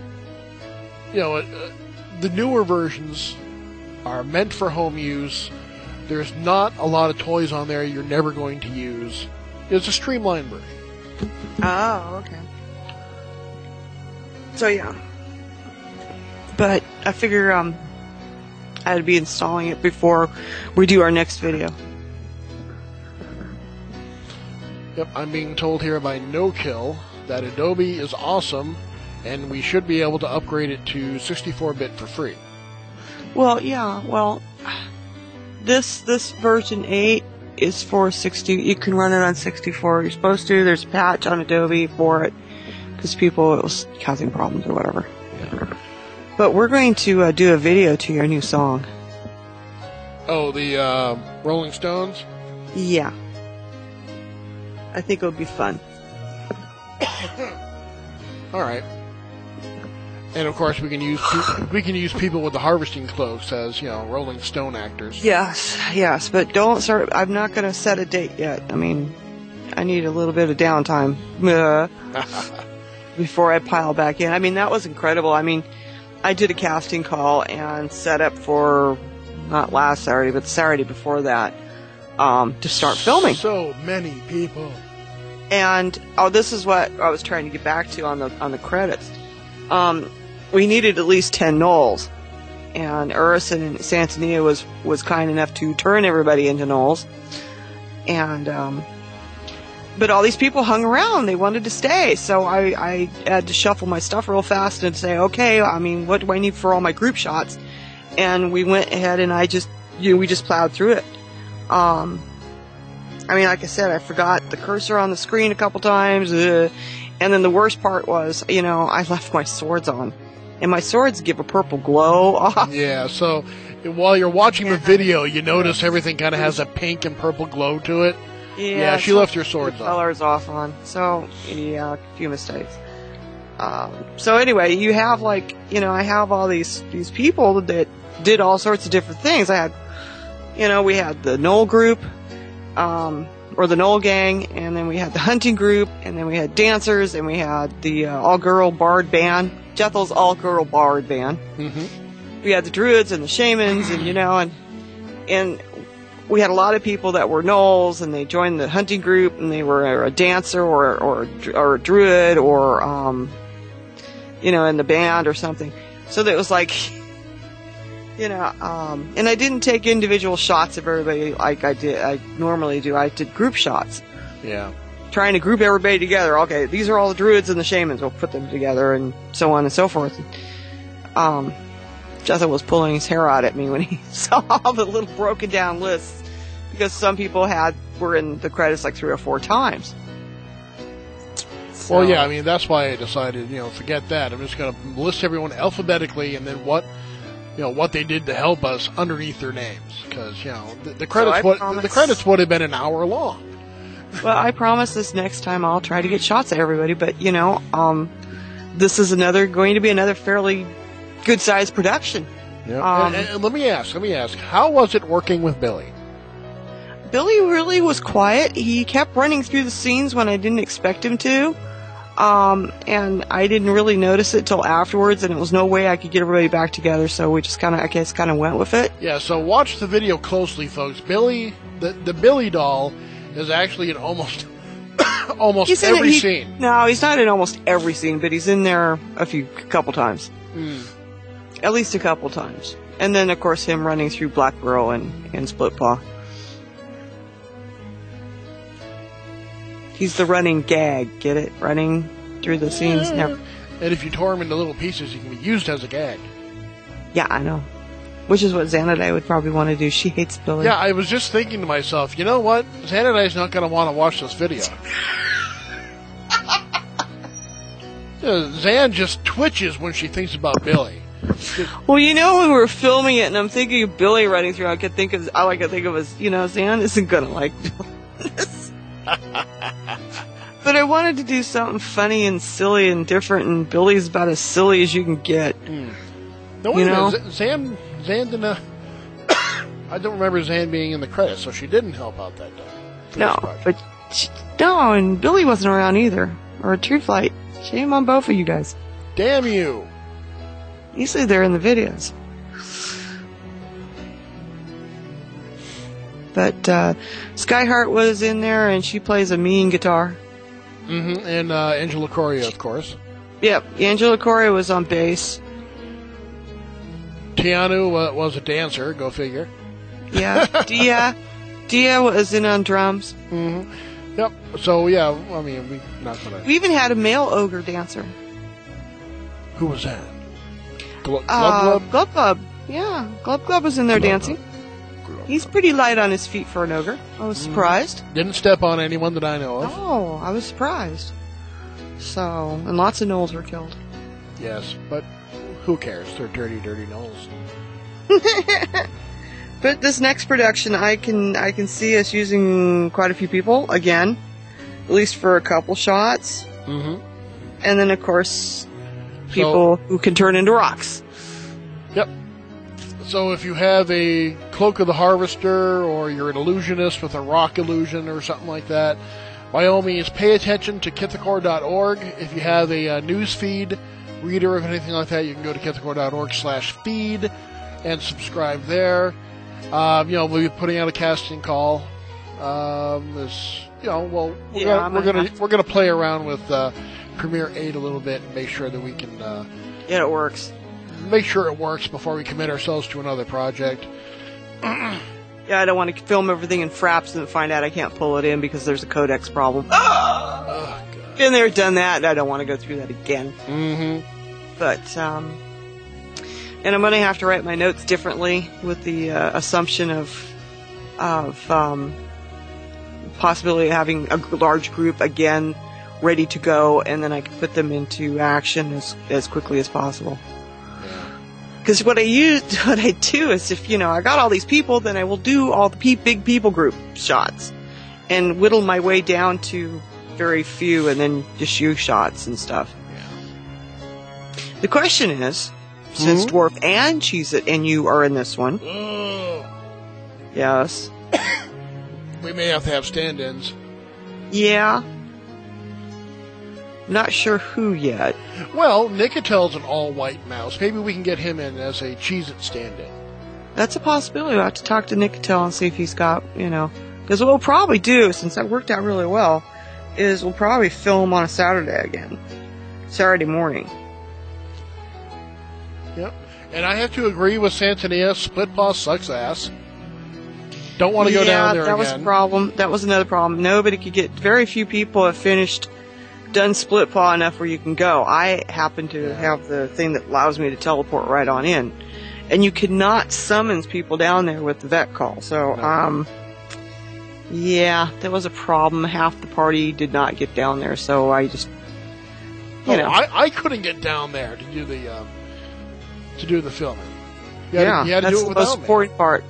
S3: the newer versions are meant for home use. There's not a lot of toys on there you're never going to use. It's a streamlined version.
S4: oh, okay. So yeah, but I figure I'd be installing it before we do our next video.
S3: Yep, I'm being told here by No Kill that Adobe is awesome, and we should be able to upgrade it to 64-bit for free.
S4: Well, yeah. Well, this version 8 is for 60. You can run it on 64. You're supposed to. There's a patch on Adobe for it because it was causing problems or whatever.
S3: Yeah.
S4: But we're going to do a video to your new song.
S3: Oh, the Rolling Stones?
S4: Yeah. I think it'll be fun.
S3: All right. And of course, we can use people with the harvesting cloaks as Rolling Stone actors.
S4: Yes, but don't start. I'm not going to set a date yet. I mean, I need a little bit of downtime before I pile back in. I mean, that was incredible. I mean, I did a casting call and set up for not last Saturday, but the Saturday before that to start filming.
S3: So many people.
S4: And this is what I was trying to get back to on the credits. We needed at least 10 gnolls, and Urison and Santonia was kind enough to turn everybody into gnolls. And but all these people hung around; they wanted to stay, so I had to shuffle my stuff real fast and say, okay, I mean, what do I need for all my group shots? And we went ahead and we just plowed through it. I mean, like I said, I forgot the cursor on the screen a couple times. And then the worst part was, I left my swords on. And my swords give a purple glow off.
S3: Yeah, so while you're watching the video, you notice everything kind of has a pink and purple glow to it. Yeah, she left her swords on.
S4: Colors off on. So, yeah, a few mistakes. So anyway, you have I have all these people that did all sorts of different things. I had, we had the Gnoll group, or the Gnoll gang, and then we had the hunting group, and then we had dancers, and we had the all-girl bard band, Jethel's all-girl bard band. Mm-hmm. We had the druids and the shamans, and and we had a lot of people that were gnolls, and they joined the hunting group, and they were a dancer or a druid or in the band or something. So that was like. And I didn't take individual shots of everybody like I normally do. I did group shots.
S3: Yeah.
S4: Trying to group everybody together. Okay, these are all the druids and the shamans. We'll put them together and so on and so forth. Jethel was pulling his hair out at me when he saw all the little broken down lists because some people were in the credits like 3 or 4 times. So,
S3: well, yeah, I mean, that's why I decided, forget that. I'm just going to list everyone alphabetically and then what they did to help us underneath their names, because the credits the credits would have been an hour long.
S4: Well, I promise this next time I'll try to get shots of everybody, but this is going to be another fairly good sized production.
S3: Yeah. And let me ask, how was it working with Billy?
S4: Billy really was quiet. He kept running through the scenes when I didn't expect him to. And I didn't really notice it till afterwards, and it was no way I could get everybody back together, so we just kind of went with it.
S3: Yeah, so watch the video closely, folks. Billy, the Billy doll, is actually in almost every scene.
S4: No, he's not in almost every scene, but he's in there a couple times. At least a couple times. And then, of course, him running through Black Burrow and Split Paw. He's the running gag, get it? Running through the scenes.
S3: And if you tore him into little pieces, he can be used as a gag.
S4: Yeah, I know. Which is what Xanadu would probably want to do. She hates Billy.
S3: Yeah, I was just thinking to myself, you know what? Xanadu's not going to want to watch this video. Xan just twitches when she thinks about Billy.
S4: Well, you know, when we were filming it, and I'm thinking of Billy running through, all I could think of was, Xan isn't going to like this. But I wanted to do something funny and silly and different, and Billy's about as silly as you can get.
S3: No, wait a minute. Xan didn't. I don't remember Xan being in the credits, so she didn't help out that time.
S4: No, no, and Billy wasn't around either, or True Flight. Shame on both of you guys.
S3: Damn you!
S4: Usually they're in the videos. But Skyheart was in there, and she plays a mean guitar.
S3: And Angela Coria, of course. Yep,
S4: Angela Coria was on bass.
S3: Tianu was a dancer, go figure.
S4: Yeah, Dia was in on drums.
S3: Yep, so yeah, I mean, we
S4: even had a male ogre dancer.
S3: Who was that? Glub Glub?
S4: Glub Glub, yeah. Glub Glub was in there dancing. He's pretty light on his feet for an ogre. I was surprised.
S3: Didn't step on anyone that I know of.
S4: Oh, I was surprised. So, and lots of gnolls were killed.
S3: Yes, but who cares? They're dirty, dirty gnolls.
S4: But this next production, I can see us using quite a few people again, at least for a couple shots. And then, of course, people who can turn into rocks.
S3: Yep. So if you have a Cloak of the Harvester, or you're an illusionist with a rock illusion or something like that, by all means, pay attention to Kithakor.org. If you have a news feed reader or anything like that, you can go to Kithakor.org/feed and subscribe there. We'll be putting out a casting call. We're gonna play around with Premiere 8 a little bit and make sure that we can.
S4: It works.
S3: Make sure it works before we commit ourselves to another project.
S4: Yeah, I don't want to film everything in Fraps and find out I can't pull it in because there's a codex problem.
S3: Oh, God.
S4: Been there, done that, and I don't want to go through that again. But, and I'm going to have to write my notes differently with the assumption of possibility of having a large group again ready to go, and then I can put them into action as quickly as possible. Because what I do is if, I got all these people, then I will do all the big people group shots and whittle my way down to very few and then just you shots and stuff. Yeah. The question is, since Dwarf and Cheez-It and you are in this one. Yes.
S3: We may have to have stand-ins.
S4: Yeah. Not sure who yet.
S3: Well, Nicotell's an all-white mouse. Maybe we can get him in as a Cheez-It stand-in.
S4: That's a possibility. We'll have to talk to Nicotell and see if he's got, Because what we'll probably do, since that worked out really well, is we'll probably film on a Saturday again. Saturday morning.
S3: Yep. And I have to agree with Santanea. Split Paw sucks ass. Don't want to go down there again.
S4: Yeah, that was a problem. That was another problem. Nobody could get... Very few people have done Split Paw enough where you can go. I happen to have the thing that allows me to teleport right on in. And you could not summon people down there with the vet call. So, that was a problem. Half the party did not get down there, so I just,
S3: I couldn't get down there to do the filming. You had to
S4: that's
S3: do it
S4: the most important part.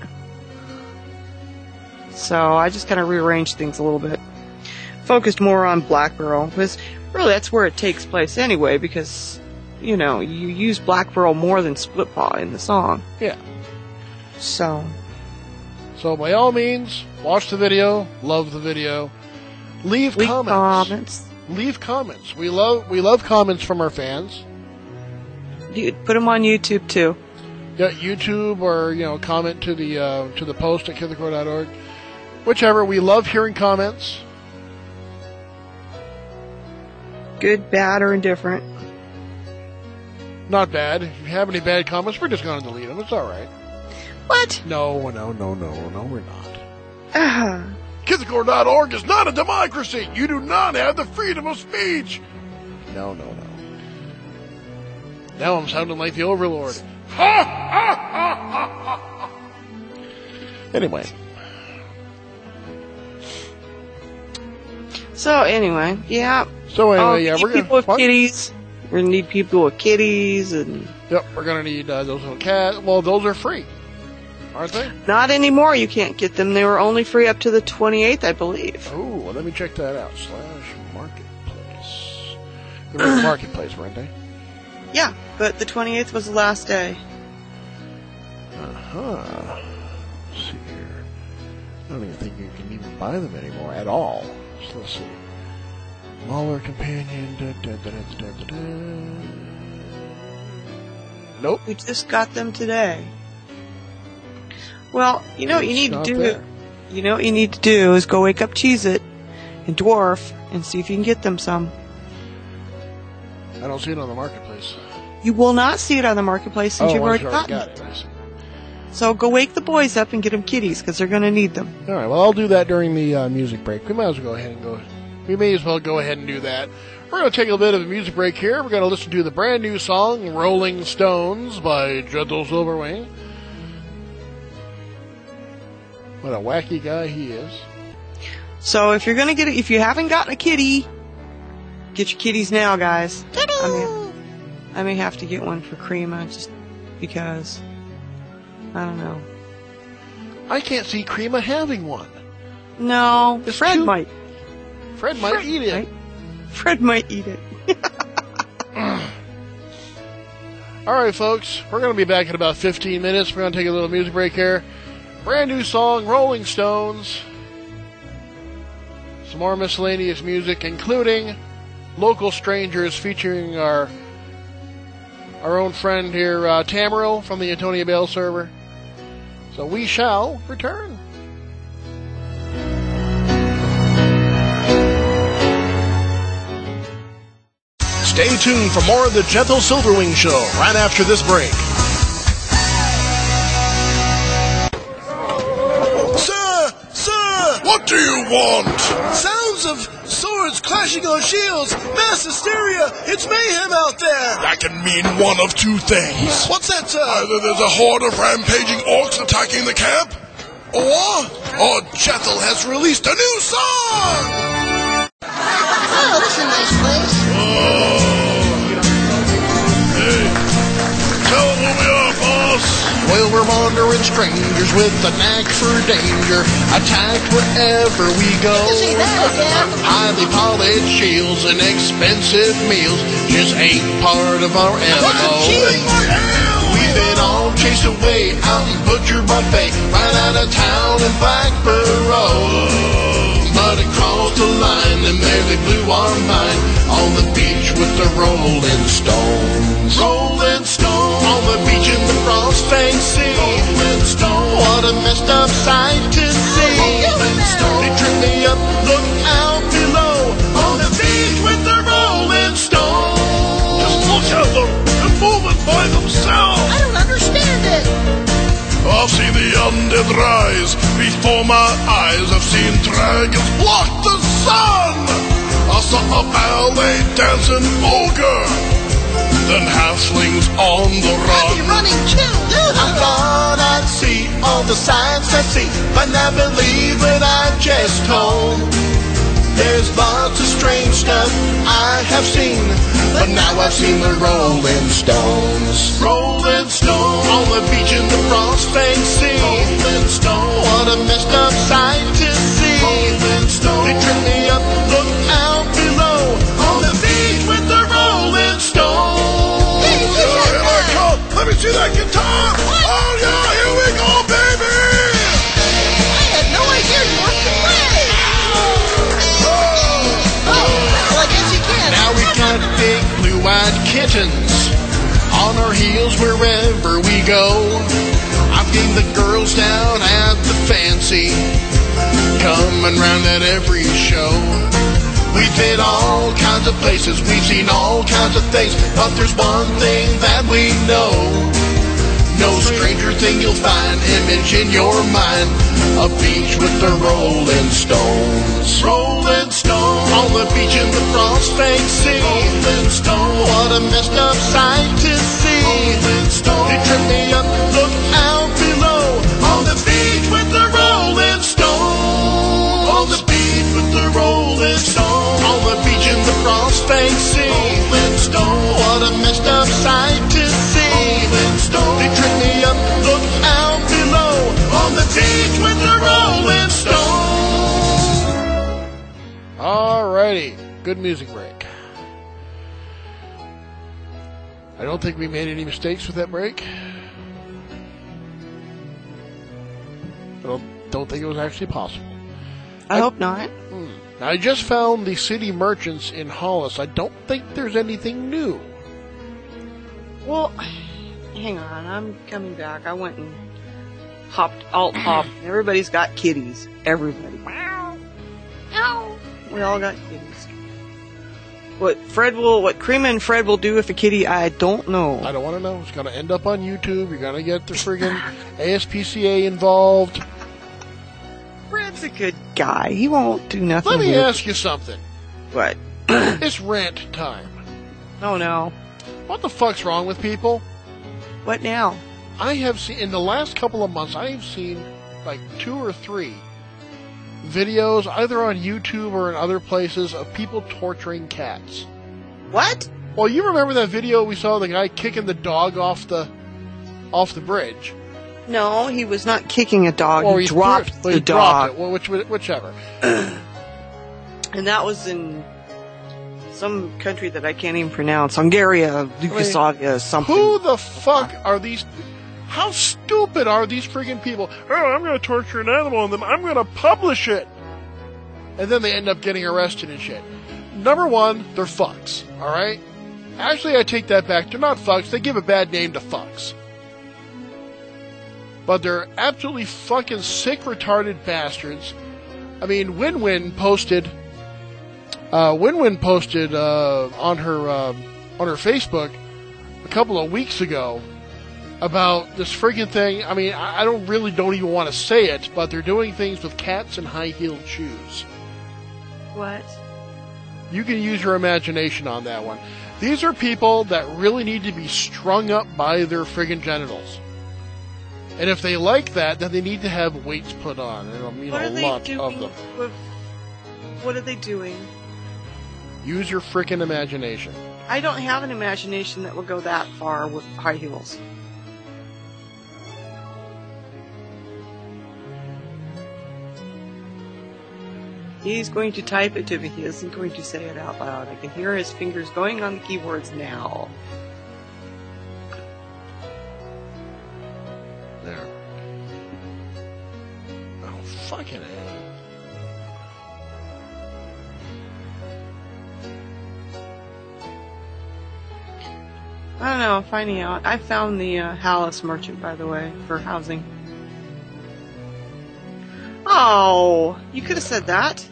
S4: So I just kind of rearranged things a little bit. Focused more on Black Burrow, because really that's where it takes place anyway, because, you use Black Burrow more than Split Paw in the song.
S3: Yeah.
S4: So
S3: by all means, watch the video, love the video, leave comments. Leave comments. We love comments from our fans.
S4: You put them on YouTube too.
S3: Yeah, YouTube, or comment to the post at Kithakor.org. Whichever. We love hearing comments. Good, bad, or indifferent. Not bad. If you have any bad comments, we're just going to delete them. It's all right.
S4: What?
S3: No, we're not. Kidscore.org is not a democracy. You do not have the freedom of speech. No. Now I'm sounding like the Overlord. Anyway.
S4: So anyway, yeah.
S3: We're
S4: people with kitties. We're gonna need people with kitties and.
S3: Yep, we're gonna need those little cats. Well, those are free, aren't they?
S4: Not anymore. You can't get them. They were only free up to the 28th, I believe.
S3: Oh, well, let me check that out. /marketplace. They were in marketplace, weren't they?
S4: Yeah, but the 28th was the last day.
S3: Let's see here. I don't even think you can even buy them anymore at all. So let's see. Mauler Companion. Nope.
S4: We just got them today. Well, you know what you need to do.
S3: There.
S4: You know what you need to do is go wake up Cheez-It and Dwarf and see if you can get them some.
S3: I don't see it on the marketplace.
S4: You will not see it on the marketplace since you've already gotten
S3: got
S4: it.
S3: I see.
S4: So go wake the boys up and get them kitties because they're going to need them.
S3: All right. Well, I'll do that during the music break. We may as well go ahead and do that. We're going to take a bit of a music break here. We're going to listen to the brand new song "Rolling Stones" by Gentle Silverwing. What a wacky guy he is.
S4: So if you're going to get it, if you haven't gotten a kitty, get your kitties now, guys. I may have to get one for Crema just because. I don't know.
S3: I can't see Crema having one.
S4: No, Fred might.
S3: Fred might eat it.
S4: Fred might eat it.
S3: All right, folks. We're going to be back in about 15 minutes. We're going to take a little music break here. Brand new song, Rolling Stones. Some more miscellaneous music, including Local Strangers, featuring our own friend here, Tamarill, from the Antonia Bell server. So we shall return. Stay tuned for more of the Gentle Silverwing Show right after this break.
S1: Sir! What do you want?
S5: Sounds of swords clashing on shields, mass hysteria, it's mayhem out there!
S1: That can mean one of two things.
S5: What's that, sir?
S1: Either there's a horde of rampaging orcs attacking the camp, or Jethel has released a new song!
S2: Oh, this is a nice place.
S1: Hey, tell them who we are, boss.
S3: Well, we're wandering strangers with a knack for danger, attacked wherever we go.
S2: You see that again?
S3: Highly polished shields and expensive meals just ain't part of our MO. We've been all chased away out in Butcher Buffet, right out of town in Blackbird Road. But across the line, and there they blew our mind on the beach with the Rolling Stones. Rolling Stones on the beach in the Frostfang Sea. Rolling Stones, what a messed up sight to see. Rolling Stones, they tripped me up, look out below on the beach with the Rolling Stones.
S1: Just look at them, they're moving by themselves.
S2: I don't understand it.
S1: I've seen the undead rise before my eyes. I've seen dragons block the sun. I saw a ballet dancing ogre, then halflings on the
S2: I'd
S1: run.
S2: be running too.
S3: I thought I'd see all the sights I see, but not believe what I just told. There's lots of strange stuff I have seen, but now I've seen the Rolling Stones. Rolling Stones on the beach in the Frostfang Sea. Rolling Stones, what a messed up sight to see. Rolling Stones, they tripped me up, look out below on the beach with the Rolling Stones.
S1: Here I come. Let me see that guitar. Oh yeah, here we go, baby.
S2: I had no idea you were play. Well, I guess you can.
S3: Now we got big blue-eyed kittens on our heels wherever we go. I've gained the girls down at the fancy, coming round at every show.
S1: We've been all kinds of places, we've seen all kinds of things, but there's one thing that we know. No stranger thing you'll find, image in your mind, a beach with the Rolling Stones. Rolling Stones, on the beach in the Frostbank Sea. Rolling Stones, what a messed up sight to see. Rolling Stones, they trip me up, look out below. On the beach with the Rolling Stones. On the beach with the Rolling Stones. On the beach in the Frostbank Sea. Rolling Stones, what a messed up sight to see. Rolling Stones, they trip me up, look out below. On the beach with the Rolling Stones.
S3: Alrighty, good music break. I don't think we made any mistakes with that break. I don't think it was actually possible.
S4: I hope not.
S3: Now, I just found the city merchants in Hollis. I don't think there's anything new.
S4: Well, hang on, I'm coming back. I went and hopped, alt-hop. Everybody's got kitties. Everybody. Meow. Meow. We all got kitties. What Cream and Fred will do with a kitty, I don't know.
S3: I don't want to know. It's going to end up on YouTube. You're going to get the friggin' ASPCA involved.
S4: Fred's a good guy. He won't do nothing.
S3: Let me ask you something.
S4: What?
S3: It's rant time.
S4: Oh, no.
S3: What the fuck's wrong with people?
S4: What now?
S3: I have seen, in the last couple of months, I have seen like 2 or 3 videos, either on YouTube or in other places, of people torturing cats.
S4: What?
S3: Well, you remember that video we saw of the guy kicking the dog off the bridge?
S4: No, he was not kicking a dog.
S3: Or
S4: he dropped the dog.
S3: Well, whichever.
S4: And that was in some country that I can't even pronounce. Hungary, Yugoslavia, something.
S3: Who the fuck are these? How stupid are these friggin' people? Oh, I'm going to torture an animal and then I'm going to publish it. And then they end up getting arrested and shit. Number one, they're fucks, alright? Actually, I take that back. They're not fucks. They give a bad name to fucks. But they're absolutely fucking sick, retarded bastards. I mean, Win-Win posted on her Facebook a couple of weeks ago about this friggin' thing. I mean, I don't even want to say it, but they're doing things with cats and high-heeled shoes.
S4: What?
S3: You can use your imagination on that one. These are people that really need to be strung up by their friggin' genitals. And if they like that, then they need to have weights put on. And, a lot of them.
S4: What are they doing?
S3: Use your frickin' imagination.
S4: I don't have an imagination that will go that far with high heels. He's going to type it to me. He isn't going to say it out loud. I can hear his fingers going on the keyboards now.
S3: There. Oh, fucking hell.
S4: I don't know, I'm finding out. I found the Hollis merchant, by the way, for housing. Oh, you could have said that.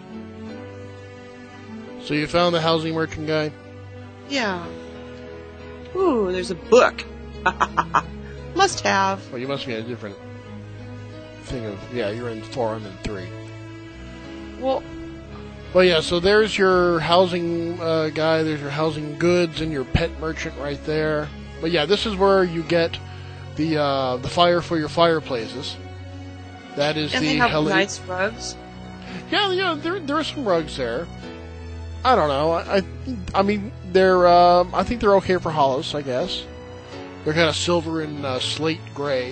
S3: So you found the housing merchant guy?
S4: Yeah. Ooh, there's a book. Must have.
S3: Well, you must be in a different thing of... Yeah, you're in 4, I'm in 3.
S4: Well,
S3: yeah, so there's your housing guy, there's your housing goods, and your pet merchant right there. But yeah, this is where you get the fire for your fireplaces. That is
S4: and
S3: the...
S4: they have nice rugs.
S3: Yeah, there are some rugs there. I don't know. I mean, they're I think they're okay for Hollis, I guess. They're kind of silver and slate gray.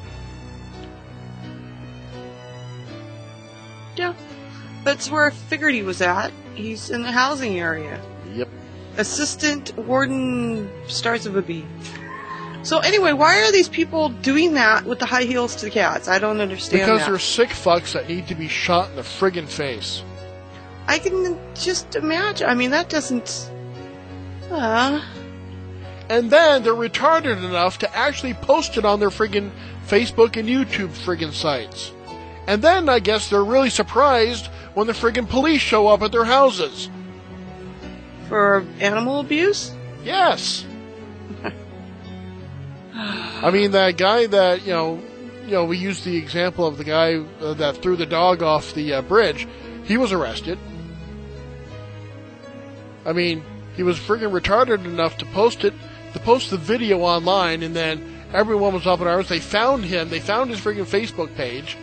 S4: Yeah, that's where I figured he was at. He's in the housing area.
S3: Yep.
S4: Assistant Warden starts with a B. So anyway, why are these people doing that with the high heels to the cats? I don't understand
S3: because
S4: that.
S3: they're sick fucks that need to be shot in the friggin' face.
S4: I can just imagine. I mean, that doesn't...
S3: And then they're retarded enough to actually post it on their friggin' Facebook and YouTube friggin' sites. And then I guess they're really surprised when the friggin' police show up at their houses.
S4: For animal abuse?
S3: Yes. I mean, that guy that, we used the example of the guy that threw the dog off the bridge. He was arrested. I mean, he was friggin' retarded enough to post the video online, and then everyone was up in arms. They found him. They found his friggin' Facebook page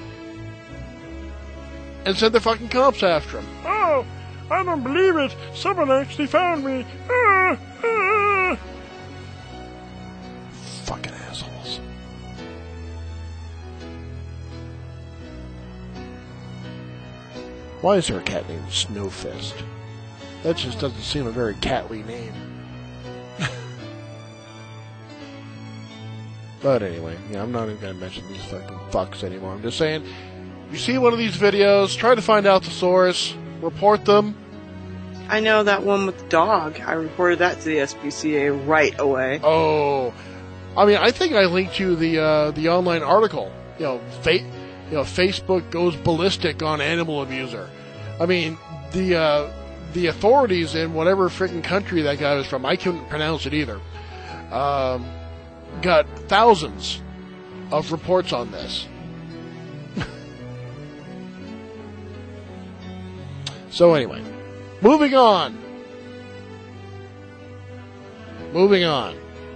S3: and sent the fucking cops after him. Oh, I don't believe it. Someone actually found me. Fucking assholes. Why is there a cat named Snowfist? That just doesn't seem a very catly name. But anyway, I'm not even going to mention these fucking fucks anymore. I'm just saying, you see one of these videos, try to find out the source, report them.
S4: I know that one with the dog. I reported that to the SPCA right away.
S3: Oh, I mean, I think I linked you the online article. Facebook goes ballistic on animal abuser. I mean, the authorities in whatever freaking country that guy was from, I couldn't pronounce it either, got thousands of reports on this. So anyway, moving on. Moving on.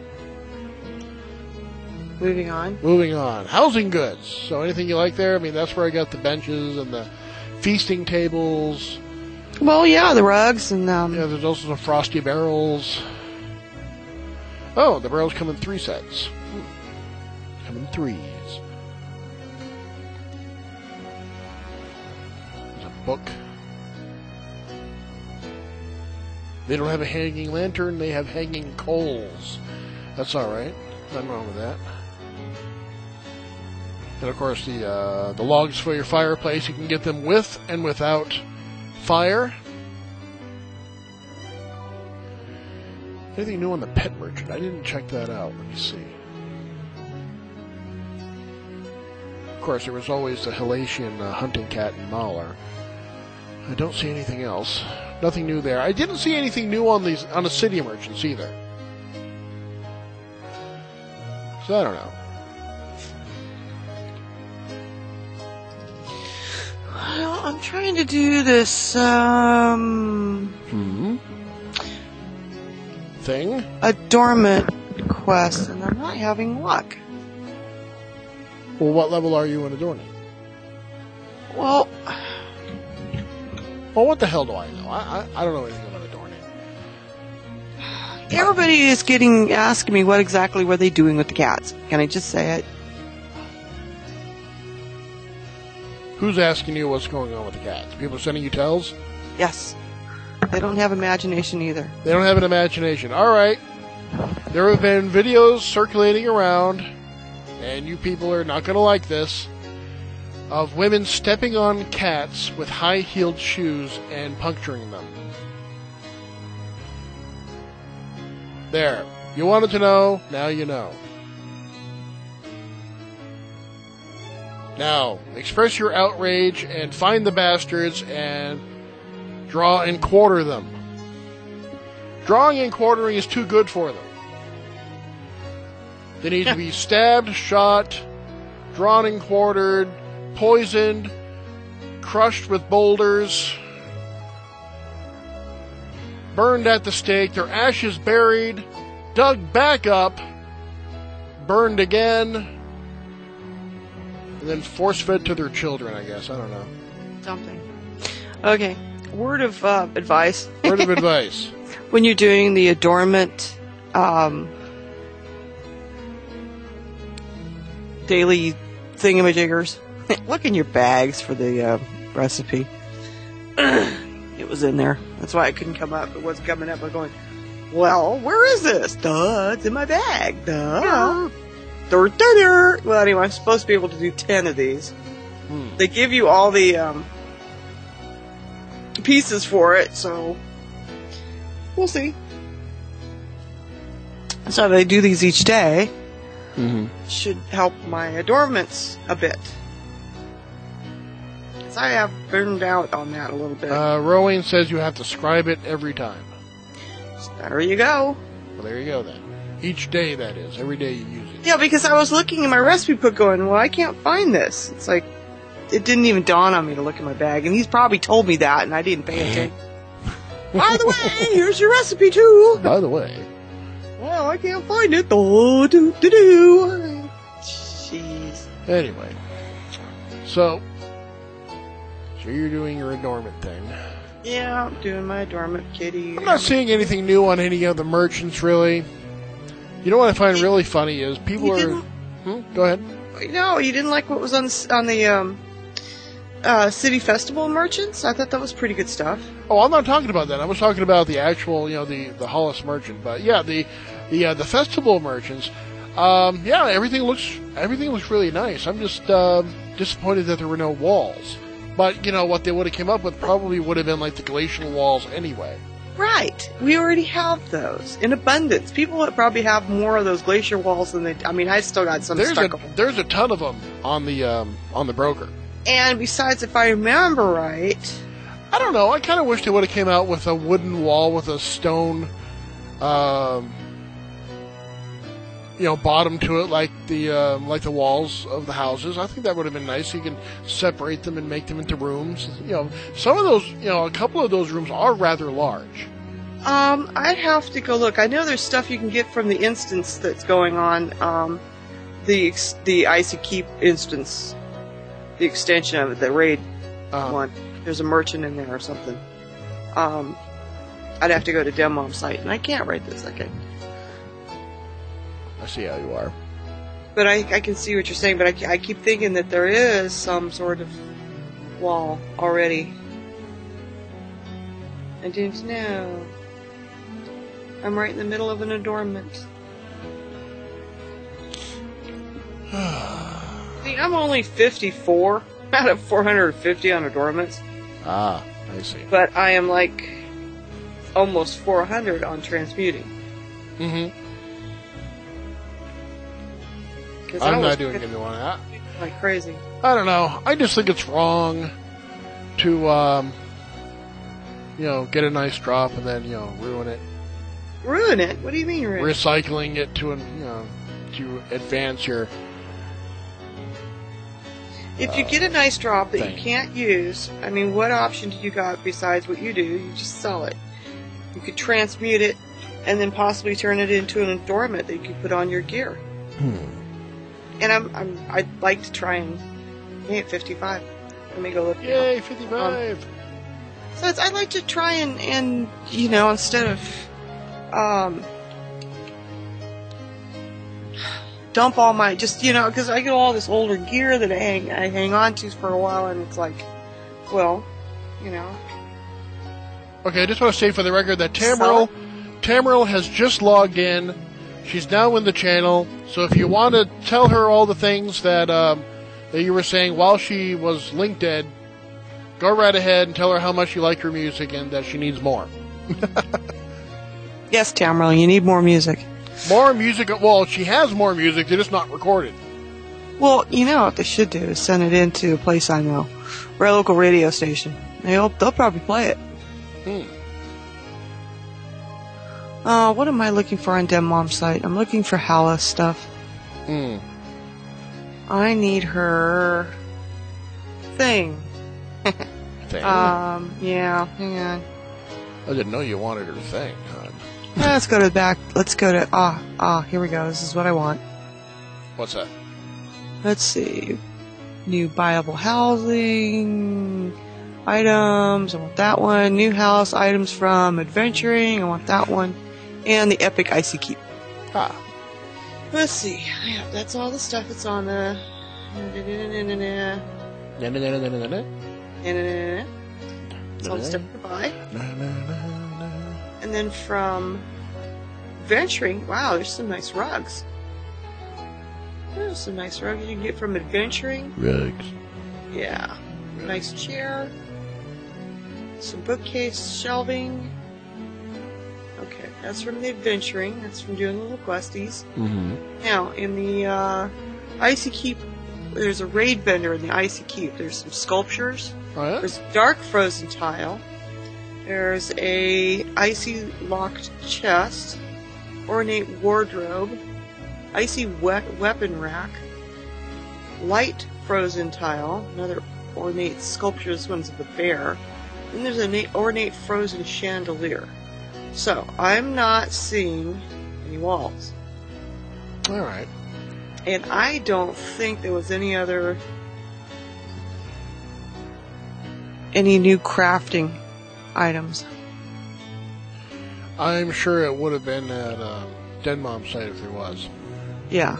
S3: Housing goods. So anything you like there? I mean, that's where I got the benches and the feasting tables.
S4: Well, yeah, the rugs and
S3: yeah, there's also some frosty barrels. Oh, the barrels come in 3 sets. Come in 3s. There's a book. They don't have a hanging lantern, they have hanging coals. That's alright. Nothing wrong with that. And of course the logs for your fireplace, you can get them with and without fire. Anything new on the pet merchant? I didn't check that out. Let me see. Of course, there was always the Halatian hunting cat and Mahler. I don't see anything else. Nothing new there. I didn't see anything new on the city merchants either. So I don't know.
S4: Well, I'm trying to do this
S3: thing?
S4: Adornment quest, and I'm not having luck.
S3: Well, what level are you in Adorning?
S4: Well,
S3: what the hell do I know? I don't know anything about Adorning.
S4: Everybody is asking me what exactly were they doing with the cats. Can I just say it?
S3: Who's asking you what's going on with the cats? People sending you tells?
S4: Yes. They don't have imagination either.
S3: They don't have an imagination. Alright. There have been videos circulating around, and you people are not going to like this, of women stepping on cats with high-heeled shoes and puncturing them. There. You wanted to know, now you know. Now, express your outrage and find the bastards and draw and quarter them. Drawing and quartering is too good for them. They need to be stabbed, shot, drawn and quartered, poisoned, crushed with boulders, burned at the stake, their ashes buried, dug back up, burned again, and then force-fed to their children, I guess. I don't know.
S4: Something. Okay. Word of advice.
S3: Word of advice.
S4: When you're doing the adornment daily thingamajiggers, look in your bags for the recipe. It was in there. That's why it couldn't come up. It wasn't coming up. I'm going, well, where is this? Duh, it's in my bag. Duh. Well, anyway, I'm supposed to be able to do 10 of these. They give you all the pieces for it, so we'll see. So if I do these each day, should help my adornments a bit. I have burned out on that a little bit.
S3: Rowan says you have to scribe it every time.
S4: So there you go.
S3: Well, there you go then. Each day, that is. Every day you use it.
S4: Yeah, because I was looking in my recipe book going, well, I can't find this. It's like, it didn't even dawn on me to look in my bag, and he's probably told me that, and I didn't pay attention. By the way, here's your recipe, too.
S3: By the way.
S4: Well, I can't find it. Jeez.
S3: Anyway. So you're doing your adornment thing.
S4: Yeah, I'm doing my adornment kitty.
S3: I'm not seeing anything new on any of the merchants, really. You know what I find really funny is people are... Go ahead.
S4: No, you didn't like what was on the City Festival merchants? I thought that was pretty good stuff.
S3: Oh, I'm not talking about that. I was talking about the actual, the Hollis merchant. But yeah, the festival merchants. Everything looks really nice. I'm just disappointed that there were no walls. But what they would have came up with probably would have been like the glacial walls anyway.
S4: Right. We already have those in abundance. People would probably have more of those glacier walls than they. I mean, I still got some stuck.
S3: There's a ton of them on the broker.
S4: And besides, if I remember right,
S3: I don't know. I kind of wish they would have came out with a wooden wall with a stone, bottom to it, like the walls of the houses. I think that would have been nice. You can separate them and make them into rooms. Some of those, a couple of those rooms are rather large.
S4: I'd have to go look. I know there's stuff you can get from the instance that's going on. The Icy Keep instance, the extension of it, the raid one. There's a merchant in there or something. I'd have to go to Demmom's site, and I can't write this. Okay.
S3: I see how you are.
S4: But I can see what you're saying, but I keep thinking that there is some sort of wall already. I didn't know. I'm right in the middle of an adornment. See, I'm only 54 out of 450 on adornments.
S3: Ah, I see.
S4: But I am like almost 400 on transmuting.
S3: Mm-hmm. I'm not doing anything on that.
S4: Like crazy.
S3: I don't know. I just think it's wrong to, get a nice drop and then, ruin it.
S4: Ruin it? What do you mean ruin it?
S3: Recycling it to advance your...
S4: If you get a nice drop that
S3: thing.
S4: You can't use, I mean, what option do you got besides what you do? You just sell it. You could transmute it and then possibly turn it into an adornment that you could put on your gear. And I'd like to try and hit 55. Let me go look.
S3: Yay, 55!
S4: So I'd like to try and instead of dump all my because I get all this older gear that I hang on to for a while, and it's like, well,
S3: Okay, I just want to say for the record that Tamriel has just logged in. She's now in the channel, so if you want to tell her all the things that you were saying while she was link dead, go right ahead and tell her how much you like her music and that she needs more.
S4: Yes, Tamriel, you need more music.
S3: More music? Well, she has more music, they're just not recorded.
S4: Well, what they should do is send it into a place I know, or a local radio station. They'll probably play it. What am I looking for on Demmom's site? I'm looking for Hala stuff. I need her thing.
S3: Thing?
S4: Yeah, hang on.
S3: I didn't know you wanted her thing, hon.
S4: Let's go to the back. Let's go to, here we go. This is what I want.
S3: What's that?
S4: Let's see. New buyable housing items. I want that one. New house items from adventuring. I want that one. And the epic Icy Keep. Let's see. Yeah, that's all the stuff that's on the... That's all the stuff to buy. And then from adventuring, wow, there's some nice rugs. There's some nice rugs you can get from adventuring.
S3: Rugs.
S4: Yeah. Nice chair. Some bookcase shelving. Okay, that's from the adventuring. That's from doing the little questies. Now, in the Icy Keep, there's a raid vendor in the Icy Keep. There's some sculptures.
S3: Oh, yeah?
S4: There's dark frozen tile. There's a icy locked chest, ornate wardrobe, icy weapon rack, light frozen tile, another ornate sculpture. This one's of the bear. Then there's an ornate frozen chandelier. So, I'm not seeing any walls.
S3: Alright.
S4: And I don't think there was any new crafting items.
S3: I'm sure it would have been at Denmom's site if there was.
S4: Yeah.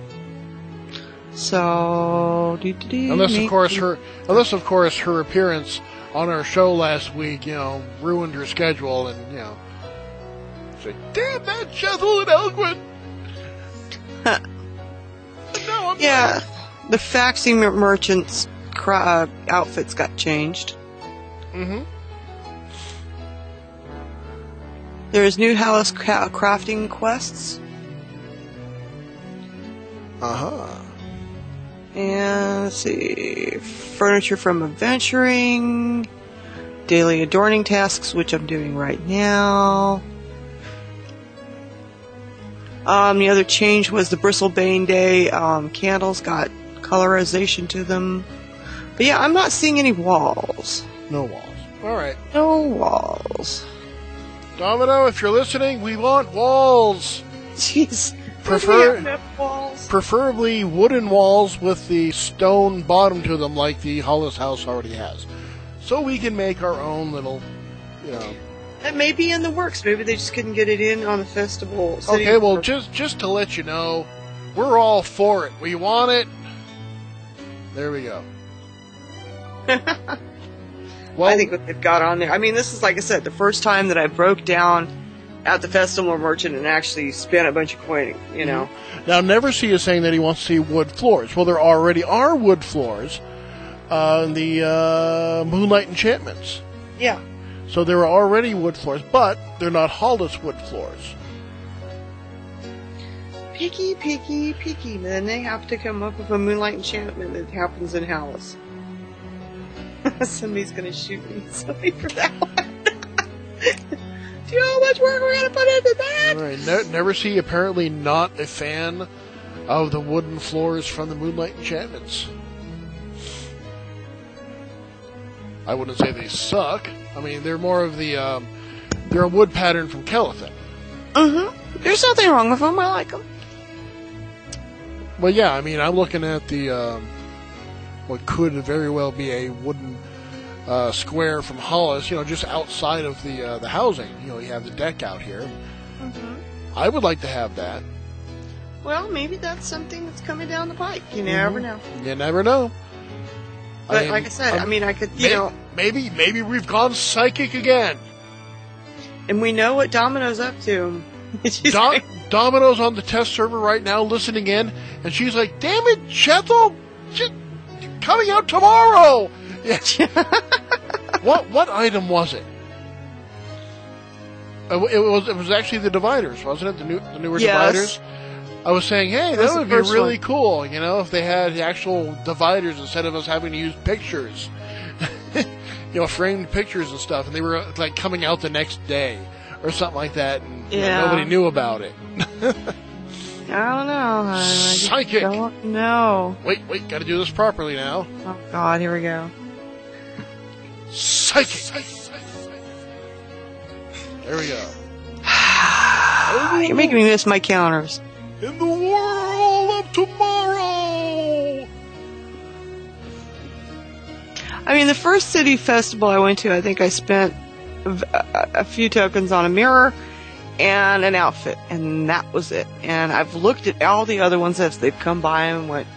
S4: So,
S3: unless of course her appearance on our show last week, ruined her schedule, and she's like, damn that Jethel and Eloquent. No,
S4: yeah, the faxing merchant's outfits got changed.
S3: Mm-hmm.
S4: There's new Hallis crafting quests.
S3: Uh-huh.
S4: And let's see, furniture from adventuring, daily adorning tasks, which I'm doing right now. The other change was the Bristlebane Day candles got colorization to them. But yeah, I'm not seeing any walls.
S3: No walls. Alright.
S4: No walls.
S3: Domino, if you're listening, we want walls.
S4: Jeez.
S3: Preferably wooden walls with the stone bottom to them like the Hollis house already has. So we can make our own little,
S4: That may be in the works. Maybe they just couldn't get it in on the festival.
S3: Okay, well, just to let you know, we're all for it. We want it. There we go.
S4: Well, I think what they've got on there. I mean, this is, like I said, the first time that I broke down at the festival merchant and actually spent a bunch of coin,
S3: Mm-hmm. Now, Neversea is saying that he wants to see wood floors. Well, there already are wood floors in the Moonlight Enchantments.
S4: Yeah.
S3: So there are already wood floors, but they're not Hollis wood floors.
S4: Picky. Then they have to come up with a Moonlight Enchantment that happens in Hallis. Somebody's going to shoot me. Sorry for that one. Do you know how much work we're going to put into that?
S3: All right. Neversea apparently not a fan of the wooden floors from the Moonlight Enchantments. I wouldn't say they suck. I mean, they're more of the, they're a wood pattern from Kelithin.
S4: Mm-hmm. There's nothing wrong with them. I like them.
S3: Well, yeah, I mean, I'm looking at the, what could very well be a wooden square from Hollis, just outside of the housing. You have the deck out here.
S4: Mm-hmm.
S3: I would like to have that.
S4: Well, maybe that's something that's coming down the pike. You never know.
S3: You never know.
S4: But like I said, I could,
S3: Maybe we've gone psychic again.
S4: And we know what Domino's up to.
S3: Domino's on the test server right now listening in, and she's like, damn it, Jethel! Coming out tomorrow! What item was it? It was actually the dividers, wasn't it? The newer dividers? I was saying, hey, that would be really cool, if they had the actual dividers instead of us having to use pictures. Framed pictures and stuff, and they were like coming out the next day or something like that, and nobody knew about it.
S4: I don't know.
S3: Psychic.
S4: I don't know.
S3: Wait, gotta do this properly now.
S4: Oh God, here we go.
S3: Psychic. There we go.
S4: You're making me miss my counters.
S3: In the world of tomorrow.
S4: I mean, the first city festival I went to, I think I spent a few tokens on a mirror and an outfit, and that was it. And I've looked at all the other ones as they've come by and went,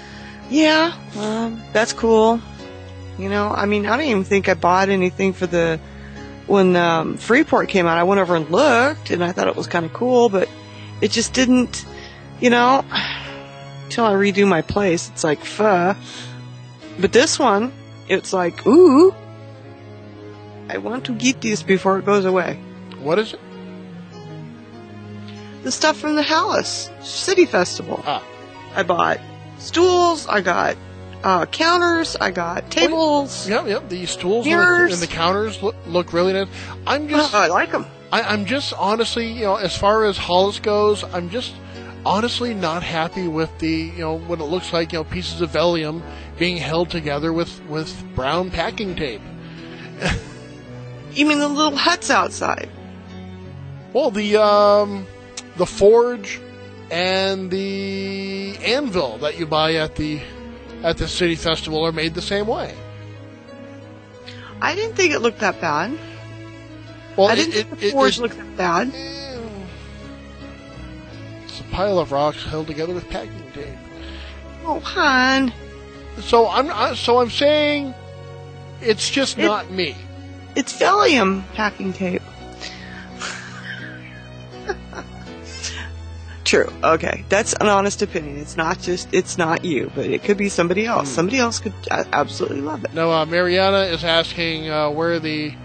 S4: that's cool. I don't even think I bought anything for when Freeport came out. I went over and looked, and I thought it was kind of cool, but it just didn't, until I redo my place, it's like, fuh. But this one, it's like, ooh, I want to get this before it goes away.
S3: What is it?
S4: The stuff from the Hallis City Festival.
S3: Ah.
S4: I bought stools, I got counters. I got tables.
S3: Yep. The stools
S4: mirrors.
S3: and the counters look really nice.
S4: I like them.
S3: I'm just honestly, as far as Hollis goes, I'm just honestly not happy with the, what it looks like, pieces of Valium being held together with brown packing tape.
S4: You mean the little huts outside?
S3: Well, the forge and the anvil that you buy at the city festival are made the same way.
S4: I didn't think it looked that bad.
S3: Well,
S4: I didn't think the forge looked that bad.
S3: It's a pile of rocks held together with packing tape.
S4: Oh, hon.
S3: So I'm saying it's just not me.
S4: It's Valium packing tape. True. Okay. That's an honest opinion. It's not you, but it could be somebody else. Somebody else could absolutely love it.
S3: No, Mariana is asking where the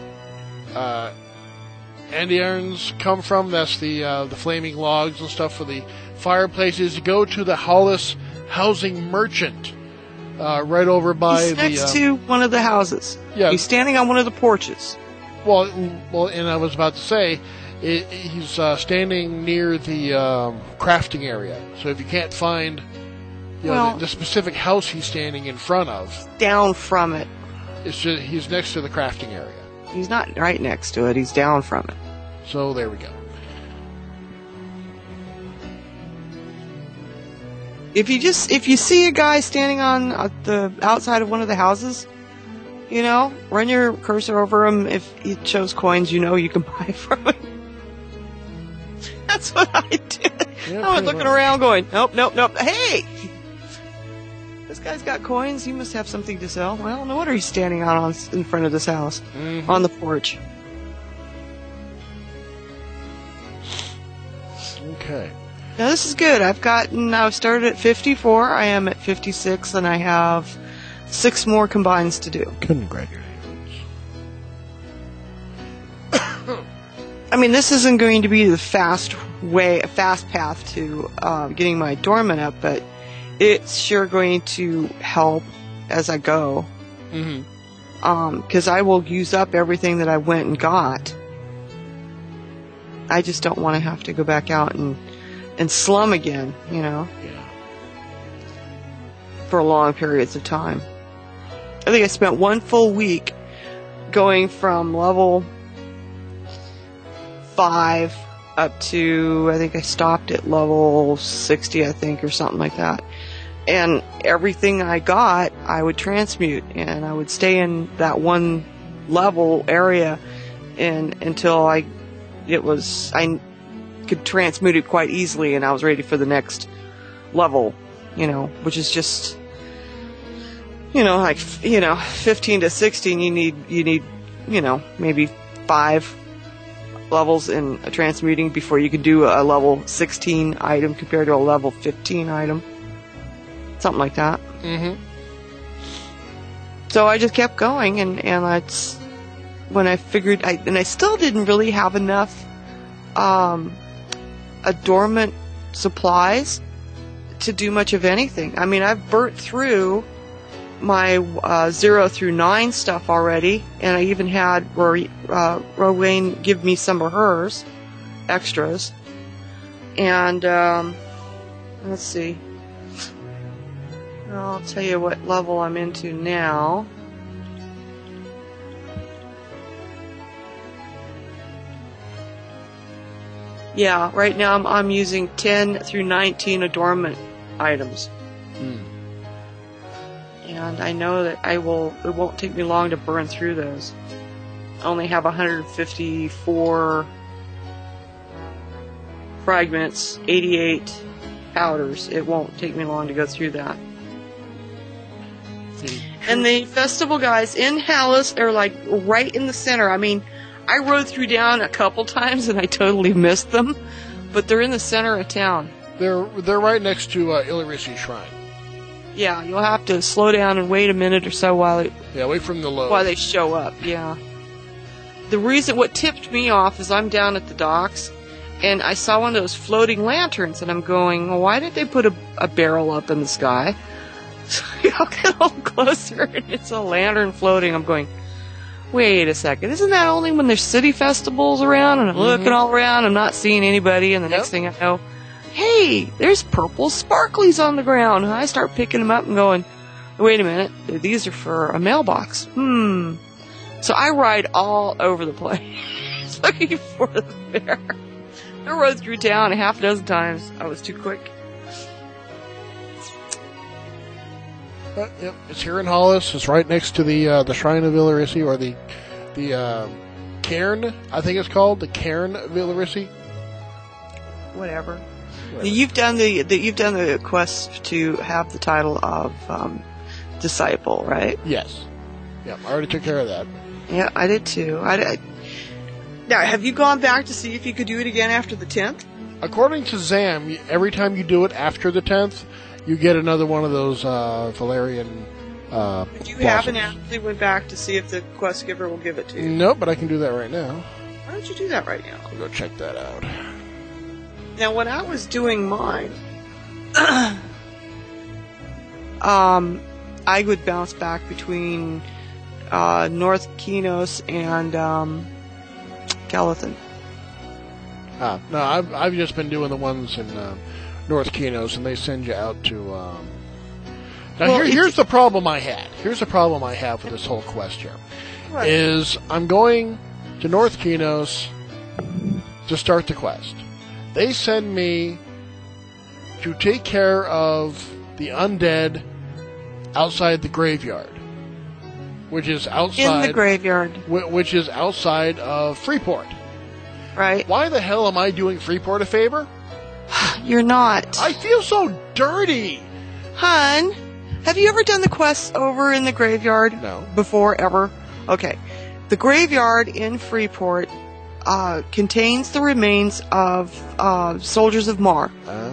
S3: andirons come from. That's the flaming logs and stuff for the fireplaces. Go to the Hollis Housing Merchant, right over by
S4: He's next to one of the houses. Yeah. He's standing on one of the porches.
S3: Well, and I was about to say, he's standing near the crafting area. So if you can't find the specific house he's standing in front of,
S4: down from it.
S3: It's just, he's next to the crafting area.
S4: He's not right next to it. He's down from it.
S3: So there we go.
S4: If you see a guy standing on the outside of one of the houses, run your cursor over him. If he shows coins, you can buy from him. That's what I did.
S3: Yeah,
S4: I was looking around going, nope. Hey! This guy's got coins. He must have something to sell. Well, no wonder he's standing out in front of this house, on the porch.
S3: Okay.
S4: Now, this is good. I've started at 54. I am at 56, and I have 6 more combines to do.
S3: Congratulations.
S4: I mean, this isn't going to be the fast path to getting my dormant up, but it's sure going to help as I go. Because I will use up everything that I went and got. I just don't want to have to go back out and slum again,
S3: Yeah.
S4: for long periods of time. I think I spent 1 full week going from level 5 up to, I think I stopped at level 60, I think, or something like that. And everything I got, I would transmute, and I would stay in that one level area until I could transmute it quite easily, and I was ready for the next level, which is just, like, 15 to 16, you need, maybe 5 levels in a transmuting before you could do a level 16 item compared to a level 15 item. Something like that. So I just kept going, and that's when I figured, I still didn't really have enough adornment supplies to do much of anything. I mean, I've burnt through my 0 through 9 stuff already, and I even had Rowan give me some of hers extras. And let's see, I'll tell you what level I'm into now. Yeah, right now I'm using 10 through 19 adornment items. And I know that it won't take me long to burn through those. I only have 154 fragments, 88 powders. It won't take me long to go through that. And the festival guys in Hollis are like right in the center. I mean, I rode through down a couple times and I totally missed them, but they're in the center of town.
S3: They're right next to Illyrissi Shrine.
S4: Yeah, you'll have to slow down and wait a minute or so while
S3: wait from the low.
S4: While they show up. Yeah. What tipped me off is I'm down at the docks and I saw one of those floating lanterns and I'm going, well, why did they put a barrel up in the sky? So I'll get a little closer, and it's a lantern floating. I'm going, wait a second, isn't that only when there's city festivals around? And I'm looking all around, I'm not seeing anybody, and the next thing I know, hey, there's purple sparklies on the ground. And I start picking them up and going, wait a minute, these are for a mailbox. So I ride all over the place looking for the bear. I rode through town a half a dozen times. I was too quick.
S3: But, yep, it's here in Hollis. It's right next to the Shrine of Villerissi, or the Cairn, I think it's called, the Cairn Villerissi.
S4: Whatever. You've done the quest to have the title of disciple, right?
S3: Yes. Yep, I already took care of that.
S4: Yeah, I did too. Now, have you gone back to see if you could do it again after the 10th?
S3: According to Zam, every time you do it after the 10th, you get another one of those Valerian
S4: But you haven't actually went back to see if the quest giver will give it to you?
S3: Nope, but I can do that right now.
S4: Why don't you do that right now?
S3: I'll go check that out.
S4: Now, when I was doing mine, I would bounce back between North Kinos and Galathan.
S3: No, I've just been doing the ones in North Kinos, and they send you out to. Now, here's the problem I had. Here's the problem I have with this whole quest here.
S4: What?
S3: Is I'm going to North Kinos to start the quest. They send me to take care of the undead outside the graveyard, which is outside
S4: in the graveyard,
S3: which is outside of Freeport.
S4: Right?
S3: Why the hell am I doing Freeport a favor?
S4: You're not.
S3: I feel so dirty.
S4: Hun, have you ever done the quest over in the graveyard?
S3: No.
S4: Before, ever? Okay. The graveyard in Freeport contains the remains of soldiers of Mar.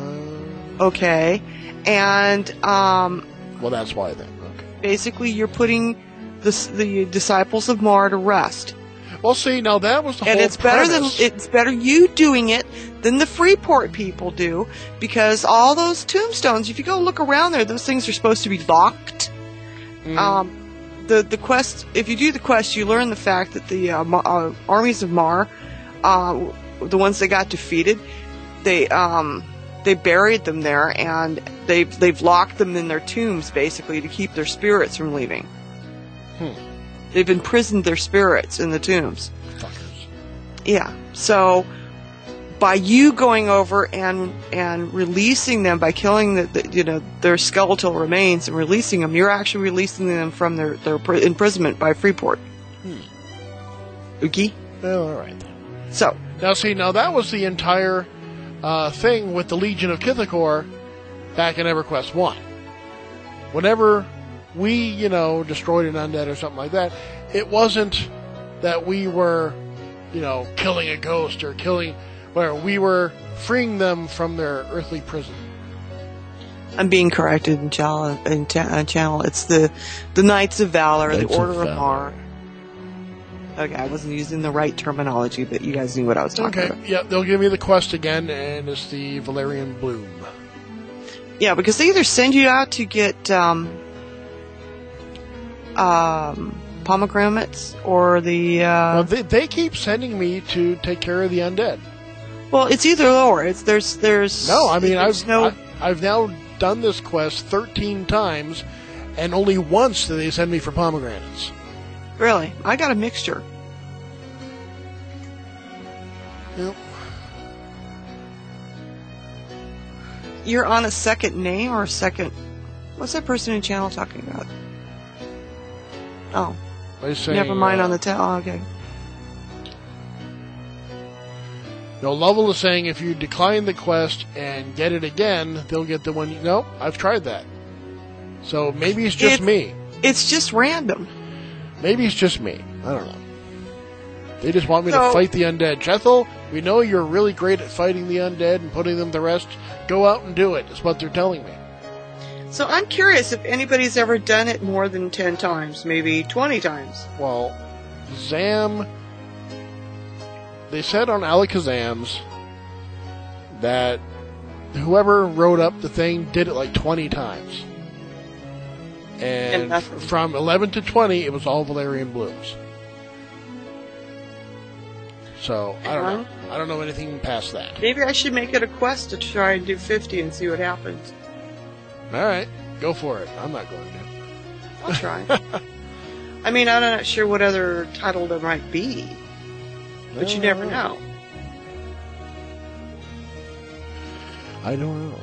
S4: Okay. And,
S3: well, that's why then. Okay.
S4: Basically, you're putting the disciples of Mar to rest.
S3: Well, see, now that was the whole
S4: it's
S3: premise.
S4: It's better you doing it than the Freeport people do, because all those tombstones, if you go look around there, those things are supposed to be locked. The quest, if you do the quest, you learn the fact that the armies of Mar, the ones that got defeated, they buried them there, and they've locked them in their tombs basically to keep their spirits from leaving. They've imprisoned their spirits in the tombs.
S3: Fuckers.
S4: Yeah. So by you going over and releasing them, by killing their skeletal remains and releasing them, you're actually releasing them from their imprisonment by Freeport. Okay?
S3: Well, all right.
S4: So
S3: now, see, that was the entire thing with the Legion of Kithakor back in EverQuest 1. Whenever we, destroyed an undead or something like that, it wasn't that we were, killing a ghost or killing, where we were freeing them from their earthly prison.
S4: I'm being corrected in channel. It's the Knights of Valor, the Order of Mar. Okay, I wasn't using the right terminology, but you guys knew what I was talking about.
S3: Yeah, they'll give me the quest again, and it's the Valerian Bloom.
S4: Yeah, because they either send you out to get pomegranates or the
S3: well, they keep sending me to take care of the undead.
S4: Well, it's either or. There's
S3: no. I mean, I've now done this quest 13 times, and only once do they send me for pomegranates.
S4: Really, I got a mixture.
S3: Yep.
S4: You're on a second name or a second? What's that person in channel talking about? Oh, never mind on the oh, okay.
S3: No, Lovell is saying if you decline the quest and get it again, they'll get the one. No, I've tried that. So maybe it's just me.
S4: It's just random.
S3: Maybe it's just me. I don't know. They just want me to fight the undead. Jethel, we know you're really great at fighting the undead and putting them to rest. Go out and do it. That's what they're telling me.
S4: So I'm curious if anybody's ever done it more than 10 times, maybe 20 times.
S3: Well, Zam, they said on Alakazam's that whoever wrote up the thing did it like 20 times. And from 11 to 20, it was all Valerian Blooms. So, I don't know. I don't know anything past that.
S4: Maybe I should make it a quest to try and do 50 and see what happens.
S3: Alright, go for it. I'm not going to.
S4: I'll try. I mean, I'm not sure what other title there might be. But you never know.
S3: I don't know.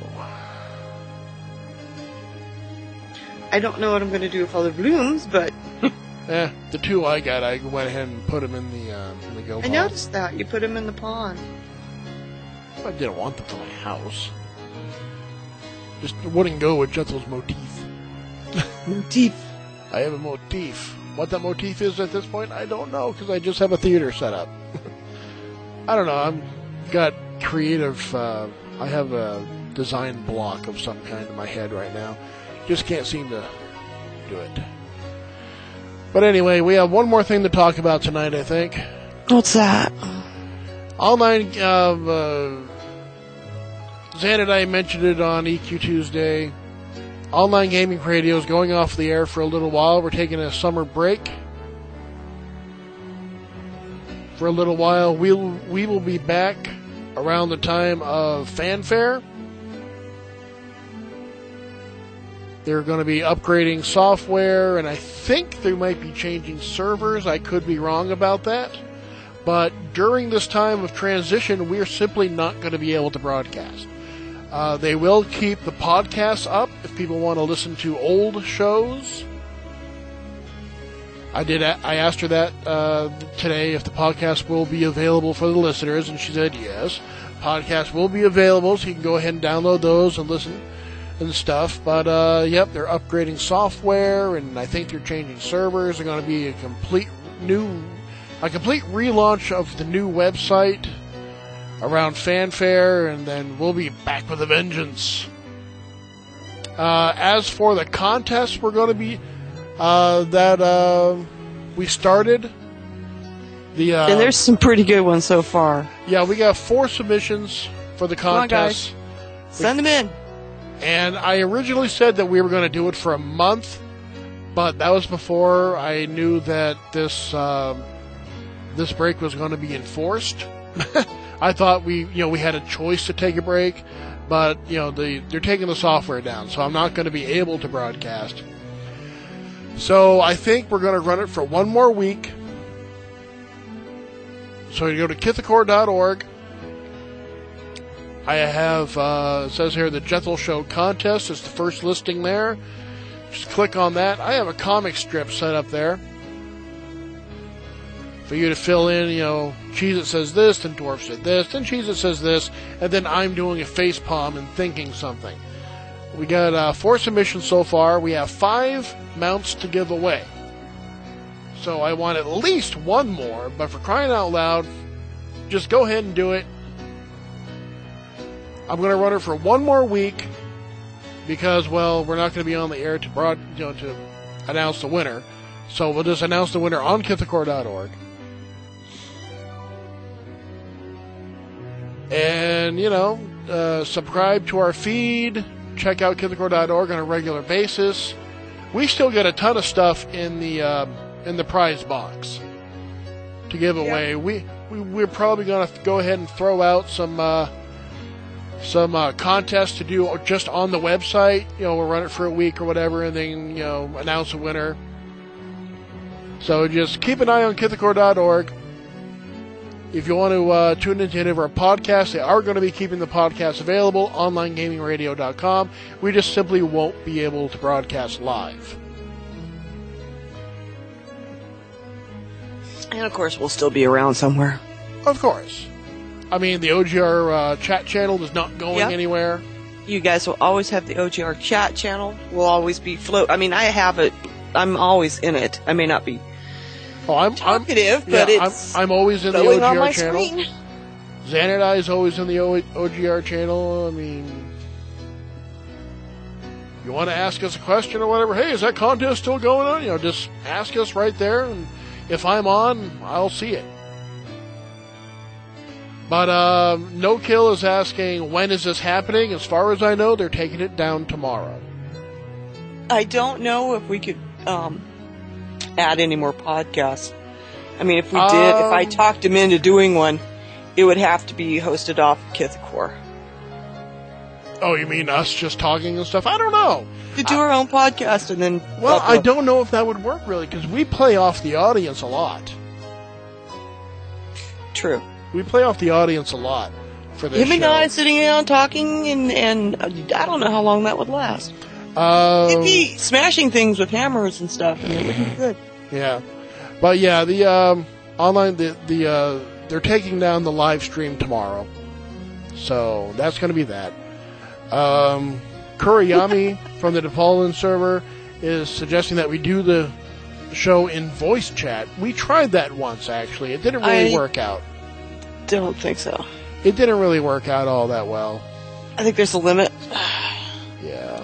S4: I don't know what I'm going to do with all the blooms, but...
S3: The two I got, I went ahead and put them in the go
S4: I noticed that. You put them in the pond.
S3: I didn't want them for my house. Just wouldn't go with Jethel's motif.
S4: Motif.
S3: I have a motif. What that motif is at this point, I don't know, because I just have a theater set up. I don't know, I'm got creative, I have a design block of some kind in my head right now. Just can't seem to do it. But anyway, we have one more thing to talk about tonight, I think.
S4: What's that?
S3: Online, Zan and I mentioned it on EQ Tuesday. Online Gaming Radio is going off the air for a little while. We're taking a summer break. For a little while, we will be back around the time of Fanfare. They're going to be upgrading software, and I think they might be changing servers. I could be wrong about that. But during this time of transition, we're simply not going to be able to broadcast. They will keep the podcasts up if people want to listen to old shows. I asked her that today if the podcast will be available for the listeners, and she said yes. Podcasts will be available, so you can go ahead and download those and listen and stuff. But yep, they're upgrading software, and I think they're changing servers. They're going to be a complete relaunch of the new website around Fanfare, and then we'll be back with a vengeance. As for the contest, we're going to be we started the
S4: and there's some pretty good ones so far.
S3: Yeah, we got 4 submissions for the contest.
S4: Come on, guys. Send them in.
S3: And I originally said that we were going to do it for a month, but that was before I knew that this break was going to be enforced. I thought we had a choice to take a break, but they're taking the software down, so I'm not going to be able to broadcast. So I think we're going to run it for one more week. So you go to Kithakor.org. I have, it says here, the Jethel Show contest is the first listing there. Just click on that. I have a comic strip set up there for you to fill in, Cheez-It says this, then Dwarf said this, then Cheez-It says this, and then I'm doing a face palm and thinking something. We got 4 submissions so far. We have 5 mounts to give away. So I want at least one more, but for crying out loud, just go ahead and do it. I'm going to run it for one more week because, well, we're not going to be on the air to announce the winner. So we'll just announce the winner on Kithakor.org. And, subscribe to our feed. Check out Kithakor.org on a regular basis. We still get a ton of stuff in the prize box to give away. We're probably going to go ahead and throw out some contests to do just on the website. We'll run it for a week or whatever, and then announce a winner. So just keep an eye on Kithakor.org. If you want to tune into any of our podcasts, they are going to be keeping the podcast available, onlinegamingradio.com. We just simply won't be able to broadcast live.
S4: And of course, we'll still be around somewhere.
S3: Of course. I mean, the OGR chat channel is not going anywhere.
S4: You guys will always have the OGR chat channel. We'll always be I mean, I have it. I'm always in it. I may not be talkative, but
S3: I'm always in the OGR channel. Screen. Xanadai is always in the OGR channel. I mean, you want to ask us a question or whatever, hey, is that contest still going on? Just ask us right there, and if I'm on, I'll see it. But No Kill is asking, when is this happening? As far as I know, they're taking it down tomorrow.
S4: I don't know if we could add any more podcasts. I mean, if we did, if I talked him into doing one, it would have to be hosted off Kithakor.
S3: Oh, you mean us just talking and stuff? I don't know.
S4: To do our own podcast and then...
S3: Well, I don't know if that would work, really, because we play off the audience a lot.
S4: True.
S3: We play off the audience a lot for this
S4: Him and
S3: show.
S4: I sitting down talking, and I don't know how long that would last. He'd be smashing things with hammers and stuff, and it would be good.
S3: Yeah. But yeah, the online, they're taking down the live stream tomorrow. So that's going to be that. Kuriyami from the Depaulin server is suggesting that we do the show in voice chat. We tried that once, actually. It didn't really work out.
S4: Don't think so.
S3: It didn't really work out all that well.
S4: I think there's a limit.
S3: Yeah.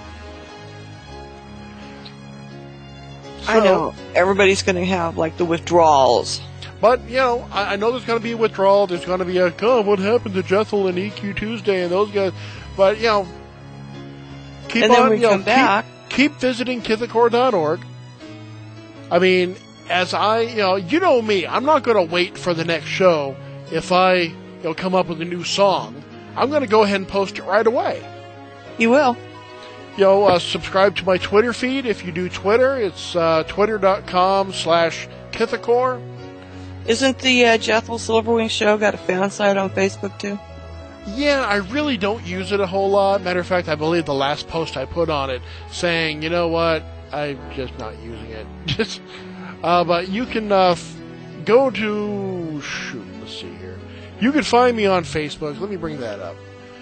S4: I know. Everybody's going to have, like, the withdrawals.
S3: But, you know, I know there's going to be a withdrawal. There's going to be a, oh, what happened to Jethel and EQ Tuesday and those guys. But, you know, keep
S4: and
S3: on,
S4: then we come back.
S3: Keep visiting Kithakor.org. I mean, as you know me, I'm not going to wait for the next show if I, come up with a new song. I'm going to go ahead and post it right away.
S4: You will.
S3: Subscribe to my Twitter feed. If you do Twitter, it's twitter.com/Kithakor.
S4: Isn't the Jethel Silverwing show got a fan site on Facebook too?
S3: Yeah, I really don't use it a whole lot. Matter of fact, I believe the last post I put on it saying, you know what, I'm just not using it. But you can go to... let's see here. You can find me on Facebook. Let me bring that up.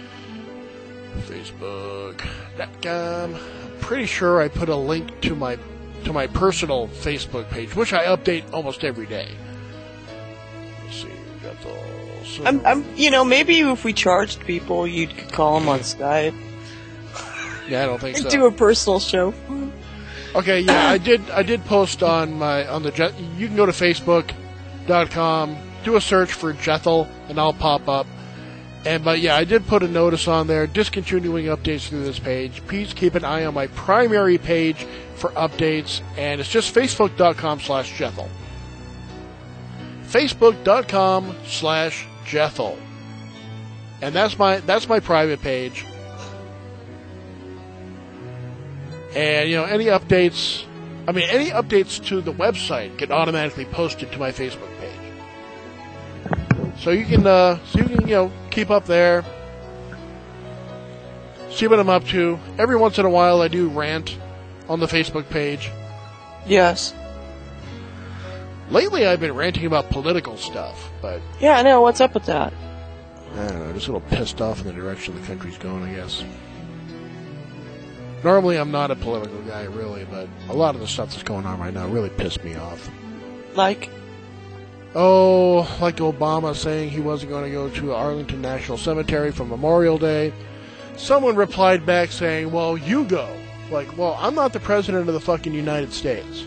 S3: Facebook.com. I'm pretty sure I put a link to my personal Facebook page, which I update almost every day. Let's see.
S4: Maybe if we charged people, you could call them on Skype.
S3: Yeah, I don't think so.
S4: Do a personal show.
S3: Okay, yeah, I did post on the you can go to Facebook.com, do a search for Jethel, and I'll pop up. But yeah, I did put a notice on there, discontinuing updates through this page. Please keep an eye on my primary page for updates, and it's just Facebook.com/Jethel. Facebook.com/Jethel. And that's my private page. And, any updates to the website get automatically posted to my Facebook page. So you can keep up there, see what I'm up to. Every once in a while I do rant on the Facebook page.
S4: Yes.
S3: Lately I've been ranting about political stuff, but...
S4: Yeah, I know. What's up with that?
S3: I don't know, just a little pissed off in the direction the country's going, I guess. Normally I'm not a political guy, really, but a lot of the stuff that's going on right now really pissed me off.
S4: Like?
S3: Oh, like Obama saying he wasn't going to go to Arlington National Cemetery for Memorial Day. Someone replied back saying, well, you go. Like, well, I'm not the president of the fucking United States.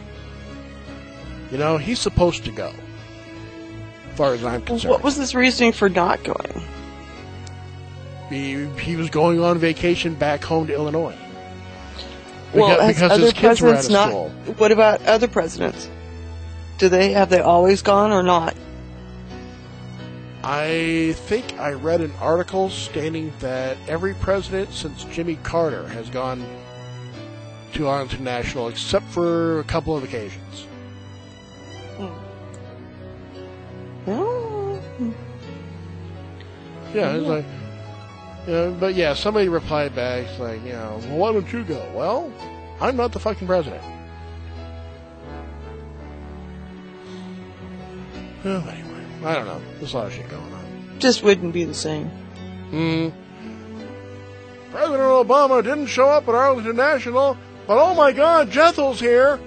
S3: He's supposed to go, as far as I'm concerned.
S4: What was his reasoning for not going?
S3: He was going on vacation back home to Illinois.
S4: Because
S3: his kids were out of school.
S4: What about other presidents? Have they always gone or not?
S3: I think I read an article stating that every president since Jimmy Carter has gone to Arlington National, except for a couple of occasions.
S4: Oh.
S3: Yeah, it's like, but yeah, somebody replied back, it's like, well, why don't you go? Well, I'm not the fucking president. Well, anyway, I don't know. There's a lot of shit going on.
S4: Just wouldn't be the same.
S3: President Obama didn't show up at Arlington National, but oh my God, Jethel's here.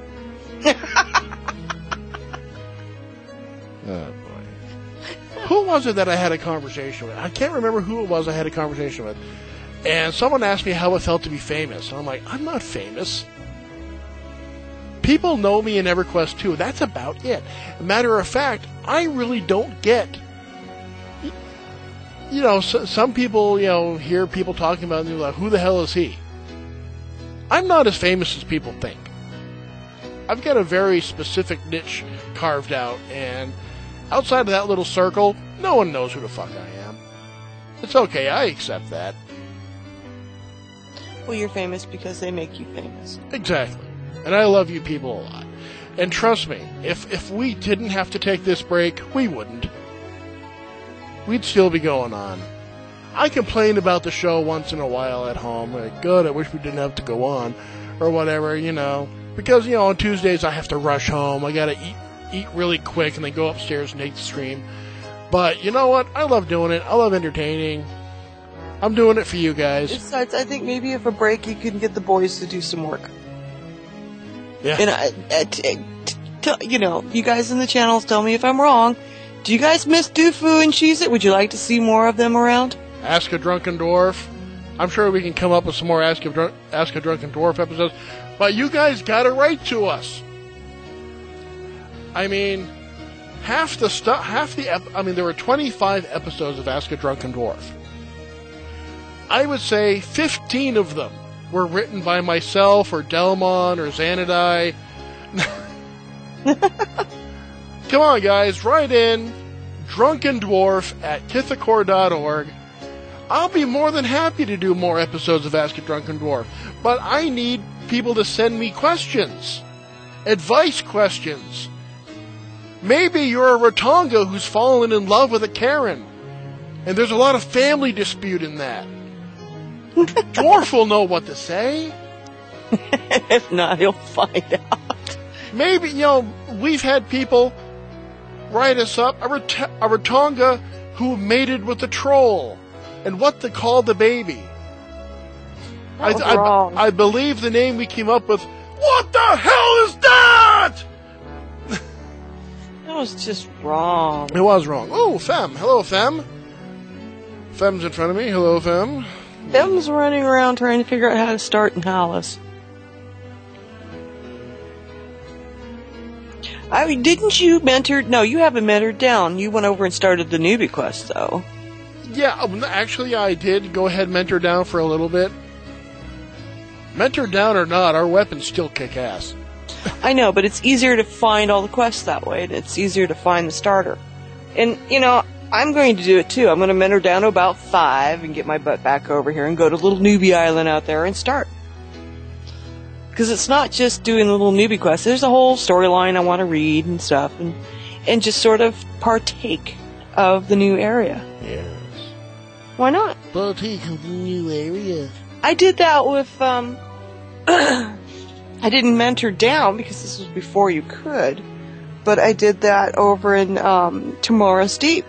S3: Oh, boy. Who was it that I had a conversation with? I can't remember who it was I had a conversation with. And someone asked me how it felt to be famous. And I'm like, I'm not famous. People know me in EverQuest 2. That's about it. Matter of fact, I really don't get... some people, hear people talking about it and they're like, who the hell is he? I'm not as famous as people think. I've got a very specific niche carved out, and outside of that little circle, no one knows who the fuck I am. It's okay, I accept that.
S4: Well, you're famous because they make you famous.
S3: Exactly. And I love you people a lot. And trust me, if we didn't have to take this break, we wouldn't. We'd still be going on. I complain about the show once in a while at home. Like, good, I wish we didn't have to go on. Or whatever, Because, on Tuesdays I have to rush home. I gotta eat really quick and then go upstairs and take the stream. But you know what? I love doing it. I love entertaining. I'm doing it for you guys.
S4: Besides, I think maybe if a break you can get the boys to do some work.
S3: Yeah.
S4: And you guys in the channels, tell me if I'm wrong. Do you guys miss Doofu and Cheez It? Would you like to see more of them around?
S3: Ask a Drunken Dwarf. I'm sure we can come up with some more Ask a Drunken Dwarf episodes. But you guys gotta write to us. I mean, there were 25 episodes of Ask a Drunken Dwarf. I would say 15 of them were written by myself or Delmon or Xanadai. Come on, guys, write in drunkendwarf@kithakor.org. I'll be more than happy to do more episodes of Ask a Drunken Dwarf, but I need people to send me questions. Advice questions. Maybe you're a Ratonga who's fallen in love with a Karen, and there's a lot of family dispute in that. Dwarf will know what to say.
S4: If not, he'll find out.
S3: Maybe, we've had people write us up, a Ratonga who mated with a troll, and what to call the baby. I believe the name we came up with, what the hell is that?
S4: That was just wrong.
S3: It was wrong. Oh, Fem. Hello, Fem. Fem's in front of me. Hello, Fem.
S4: Fem's running around trying to figure out how to start in Hollis. Didn't you mentor? No, you haven't mentored down. You went over and started the newbie quest, though.
S3: Yeah, actually, I did go ahead and mentor down for a little bit. Mentor down or not, our weapons still kick ass.
S4: I know, but it's easier to find all the quests that way, and it's easier to find the starter. And, I'm going to do it too. I'm going to mentor down to about 5 and get my butt back over here and go to little newbie island out there and start. Because it's not just doing the little newbie quests. There's a whole storyline I want to read and stuff, and just sort of partake of the new area.
S3: Yes.
S4: Why not?
S3: Partake of the new area.
S4: I did that with, I didn't mentor down because this was before you could, but I did that over in Tomorrow's Deep.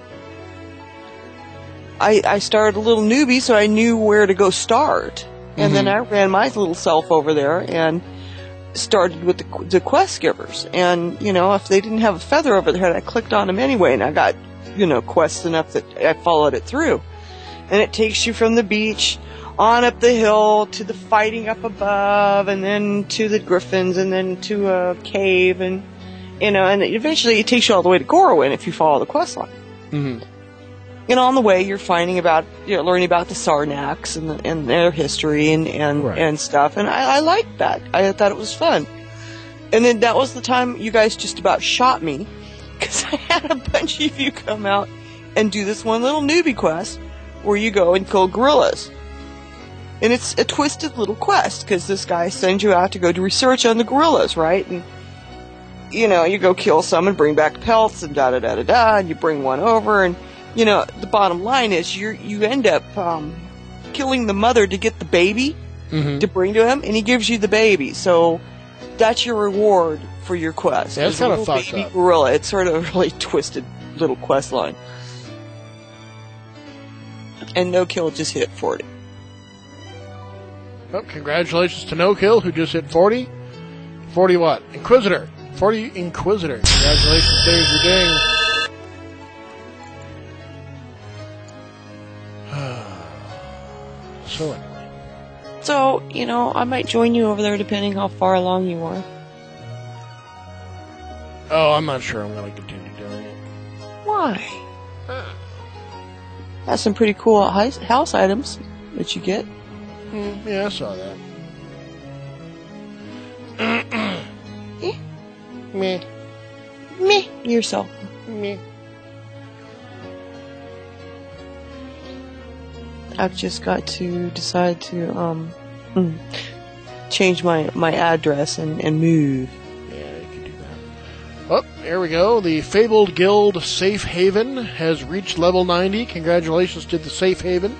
S4: I started a little newbie, so I knew where to go start. And then I ran my little self over there and started with the quest givers. And, if they didn't have a feather over their head, I clicked on them anyway, and I got, quests enough that I followed it through. And it takes you from the beach on up the hill to the fighting up above, and then to the griffins, and then to a cave, and, and eventually it takes you all the way to Gorwyn if you follow the quest line.
S3: Mm-hmm.
S4: And on the way, you're learning about the Sarnax and their history and stuff. And I liked that. I thought it was fun. And then that was the time you guys just about shot me, because I had a bunch of you come out and do this one little newbie quest where you go and kill gorillas. And it's a twisted little quest, because this guy sends you out to go do research on the gorillas, right? And, you go kill some and bring back pelts and da-da-da-da-da, and you bring one over, and the bottom line is you end up killing the mother to get the baby to bring to him, and he gives you the baby. So that's your reward for your quest.
S3: Yeah, it's kind of fucked
S4: baby
S3: up.
S4: Gorilla. It's sort of a really twisted little quest line. And No Kill just hit 40.
S3: Well, congratulations to No Kill, who just hit 40. 40 what? Inquisitor. 40 Inquisitor. Congratulations, Dave, you're ding.
S4: So, I might join you over there depending how far along you are.
S3: Oh, I'm not sure I'm going to continue doing it.
S4: Why? That's some pretty cool house items that you get.
S3: Yeah, I saw that. Meh.
S4: Meh yourself.
S3: Meh.
S4: I've just got to decide to change my address and move.
S3: Yeah, you can do that. Oh, there we go. The Fabled Guild Safe Haven has reached level 90. Congratulations to the Safe Haven.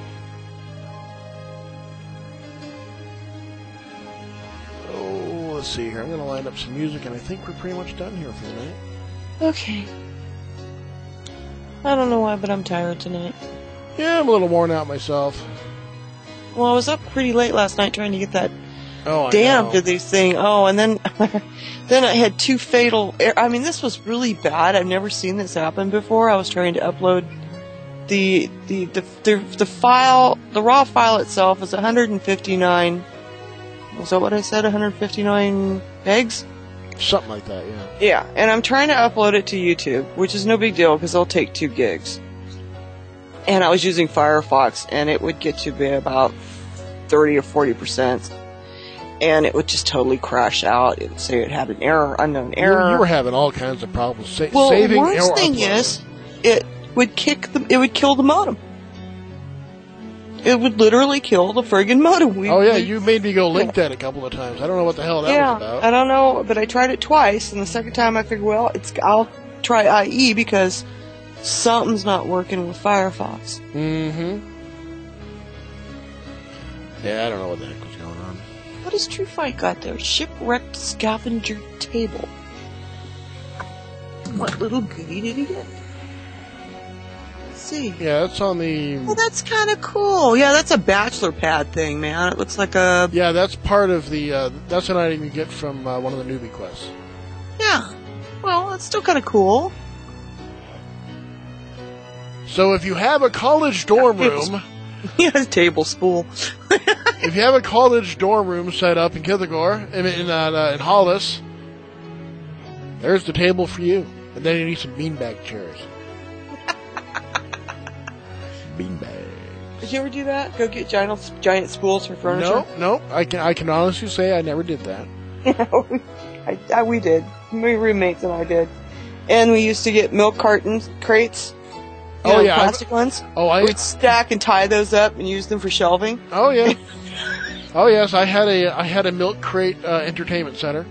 S3: Oh, let's see here. I'm going to line up some music, and I think we're pretty much done here for the night.
S4: Okay. I don't know why, but I'm tired tonight.
S3: Yeah, I'm a little worn out myself.
S4: Well, I was up pretty late last night trying to get that
S3: Oh, I
S4: damn
S3: know.
S4: to this thing. Oh, and then then I had 2 fatal. I mean, this was really bad. I've never seen this happen before. I was trying to upload the file. The raw file itself is 159. Was that what I said? 159 megs.
S3: Something like that, yeah.
S4: Yeah, and I'm trying to upload it to YouTube, which is no big deal because they'll take 2 gigs. And I was using Firefox, and it would get to be about 30 or 40%. And it would just totally crash out. It would say it had an error, unknown error.
S3: You were having all kinds of problems saving.
S4: The worst
S3: or
S4: thing
S3: uploading.
S4: is, it would kill the modem. It would literally kill the friggin' modem.
S3: You made me go link that a couple of times. I don't know what the hell that was about.
S4: I don't know, but I tried it twice, and the second time I figured, well, I'll try IE because something's not working with Firefox.
S3: Mm-hmm. Yeah, I don't know what the heck was going on.
S4: What has True Fight got there? Shipwrecked scavenger table. What little goodie did he get? Let's see.
S3: Yeah, that's on the...
S4: Well, that's kind of cool. Yeah, that's a bachelor pad thing, man. It looks like a...
S3: Yeah, that's part of the... that's an item you get from one of the newbie quests.
S4: Yeah. Well, that's still kind of cool.
S3: So if you have a college dorm room...
S4: Yeah, table spool.
S3: if you have a college dorm room set up in Kithagor, in Hollis, there's the table for you. And then you need some beanbag chairs. Beanbag.
S4: Did you ever do that? Go get giant spools for furniture?
S3: No. I can honestly say I never did that.
S4: We did. My roommates and I did. And we used to get milk crates. Plastic ones. We'd stack and tie those up and use them for shelving.
S3: Oh yeah. Oh yes, I had a milk crate entertainment center.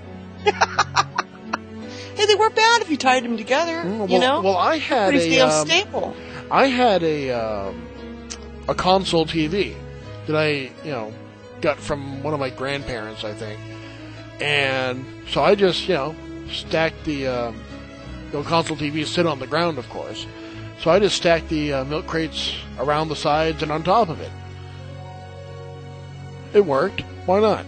S4: Hey, they weren't bad if you tied them together.
S3: Well, I had
S4: pretty damn stable.
S3: I had a console TV that I got from one of my grandparents, I think, and so I just stacked the console TV sit on the ground, of course. So I just stacked the milk crates around the sides and on top of it. It worked. Why not?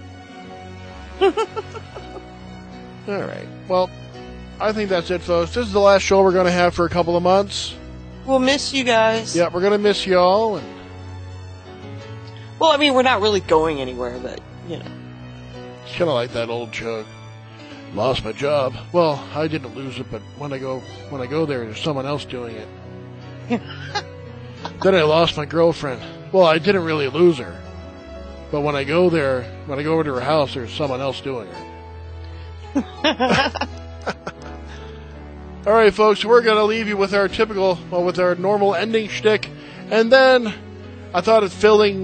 S3: All right. Well, I think that's it, folks. This is the last show we're going to have for a couple of months.
S4: We'll miss you guys.
S3: Yeah, we're going to miss y'all.
S4: Well, I mean, we're not really going anywhere, but,
S3: It's kind of like that old joke. Lost my job. Well, I didn't lose it, but when I go there, there's someone else doing it. Then I lost my girlfriend. Well, I didn't really lose her. But when I go over to her house, there's someone else doing it. All right, folks, we're going to leave you with our with our normal ending shtick. And then I thought it'd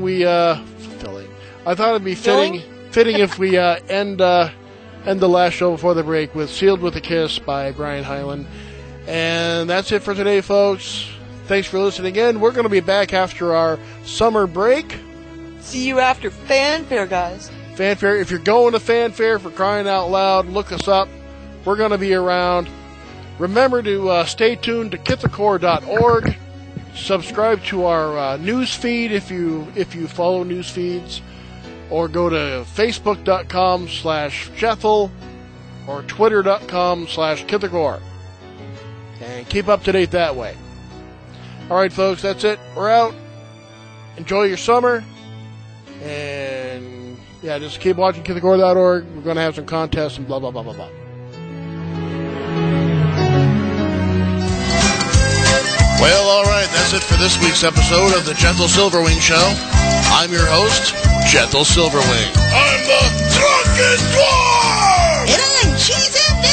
S3: be fitting if we end the last show before the break with Sealed with a Kiss by Brian Hyland. And that's it for today, folks. Thanks for listening in. We're going to be back after our summer break.
S4: See you after Fanfare, guys.
S3: Fanfare. If you're going to Fanfare, for crying out loud, look us up. We're going to be around. Remember to stay tuned to Kithagor.org. Subscribe to our news feed if you follow news feeds. Or go to Facebook.com/Jethel or Twitter.com/Kithagor. And keep up to date that way. All right, folks, that's it. We're out. Enjoy your summer. And, just keep watching Kithagor.org. We're going to have some contests and blah, blah, blah, blah, blah.
S1: Well, all right, that's it for this week's episode of the Jethel Silverwing Show. I'm your host, Jethel Silverwing. I'm the Drunken Dwarf!
S2: And I'm Cheese and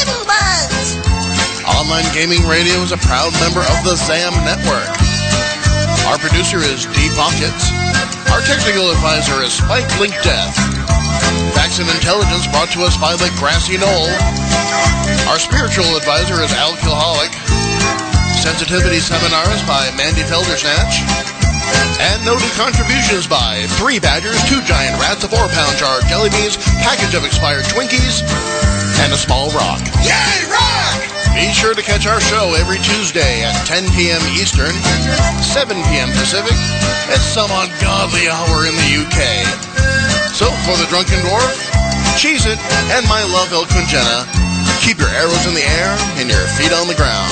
S1: Online Gaming Radio is a proud member of the ZAM Network. Our producer is D. Pockets. Our technical advisor is Spike Link Death. Facts and Intelligence brought to us by the Grassy Knoll. Our spiritual advisor is Al Kilholic. Sensitivity Seminars by Mandy Feldersnatch. And noted contributions by 3 Badgers, 2 Giant Rats, a 4-pound jar of jelly beans, package of expired Twinkies, and a small rock.
S5: Yay, rock!
S1: Be sure to catch our show every Tuesday at 10 p.m. Eastern, 7 p.m. Pacific, at some ungodly hour in the UK. So, for the Drunken Dwarf, Cheez-It, and my love El Conjena, keep your arrows in the air and your feet on the ground.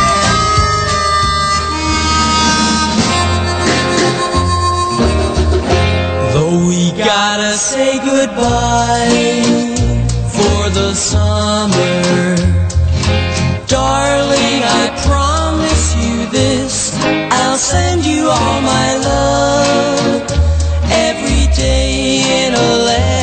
S6: Though we gotta say goodbye for the summer, darling, I promise you this, I'll send you all my love every day in a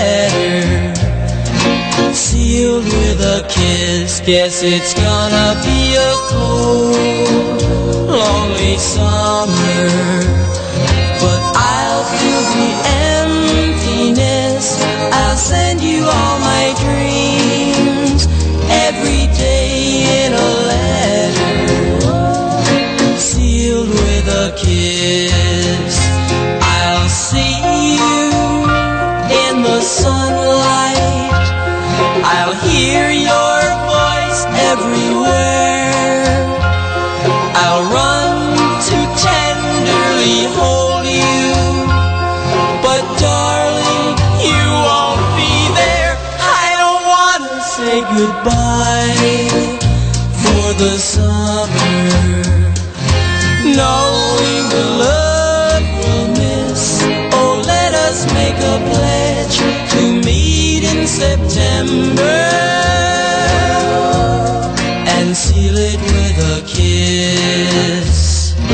S6: letter, sealed with a kiss. Guess it's gonna be a cold, lonely summer, but I'll feel the emptiness. I'll send you all my dreams every day in a letter, sealed with a kiss. I'll see you in the sunlight, I'll hear your voice everywhere, I'll run to tenderly hold you, but darling, you won't be there. I don't wanna say goodbye for the summer, knowing the love we'll miss. Oh, let us make a pledge to meet in September and seal it with a kiss.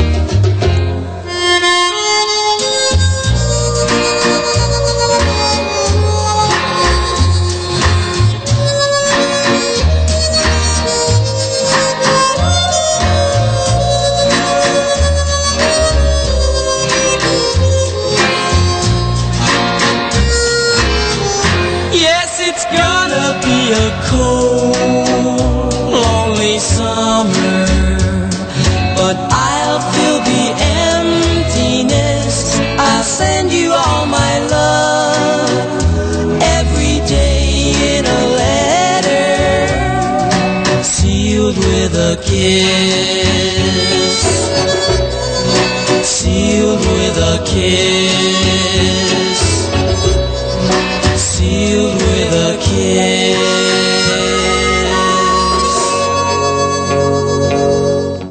S6: A cold, lonely summer, but I'll feel the emptiness. I'll send you all my love every day in a letter, sealed with a kiss, sealed with a kiss, sealed with a kiss.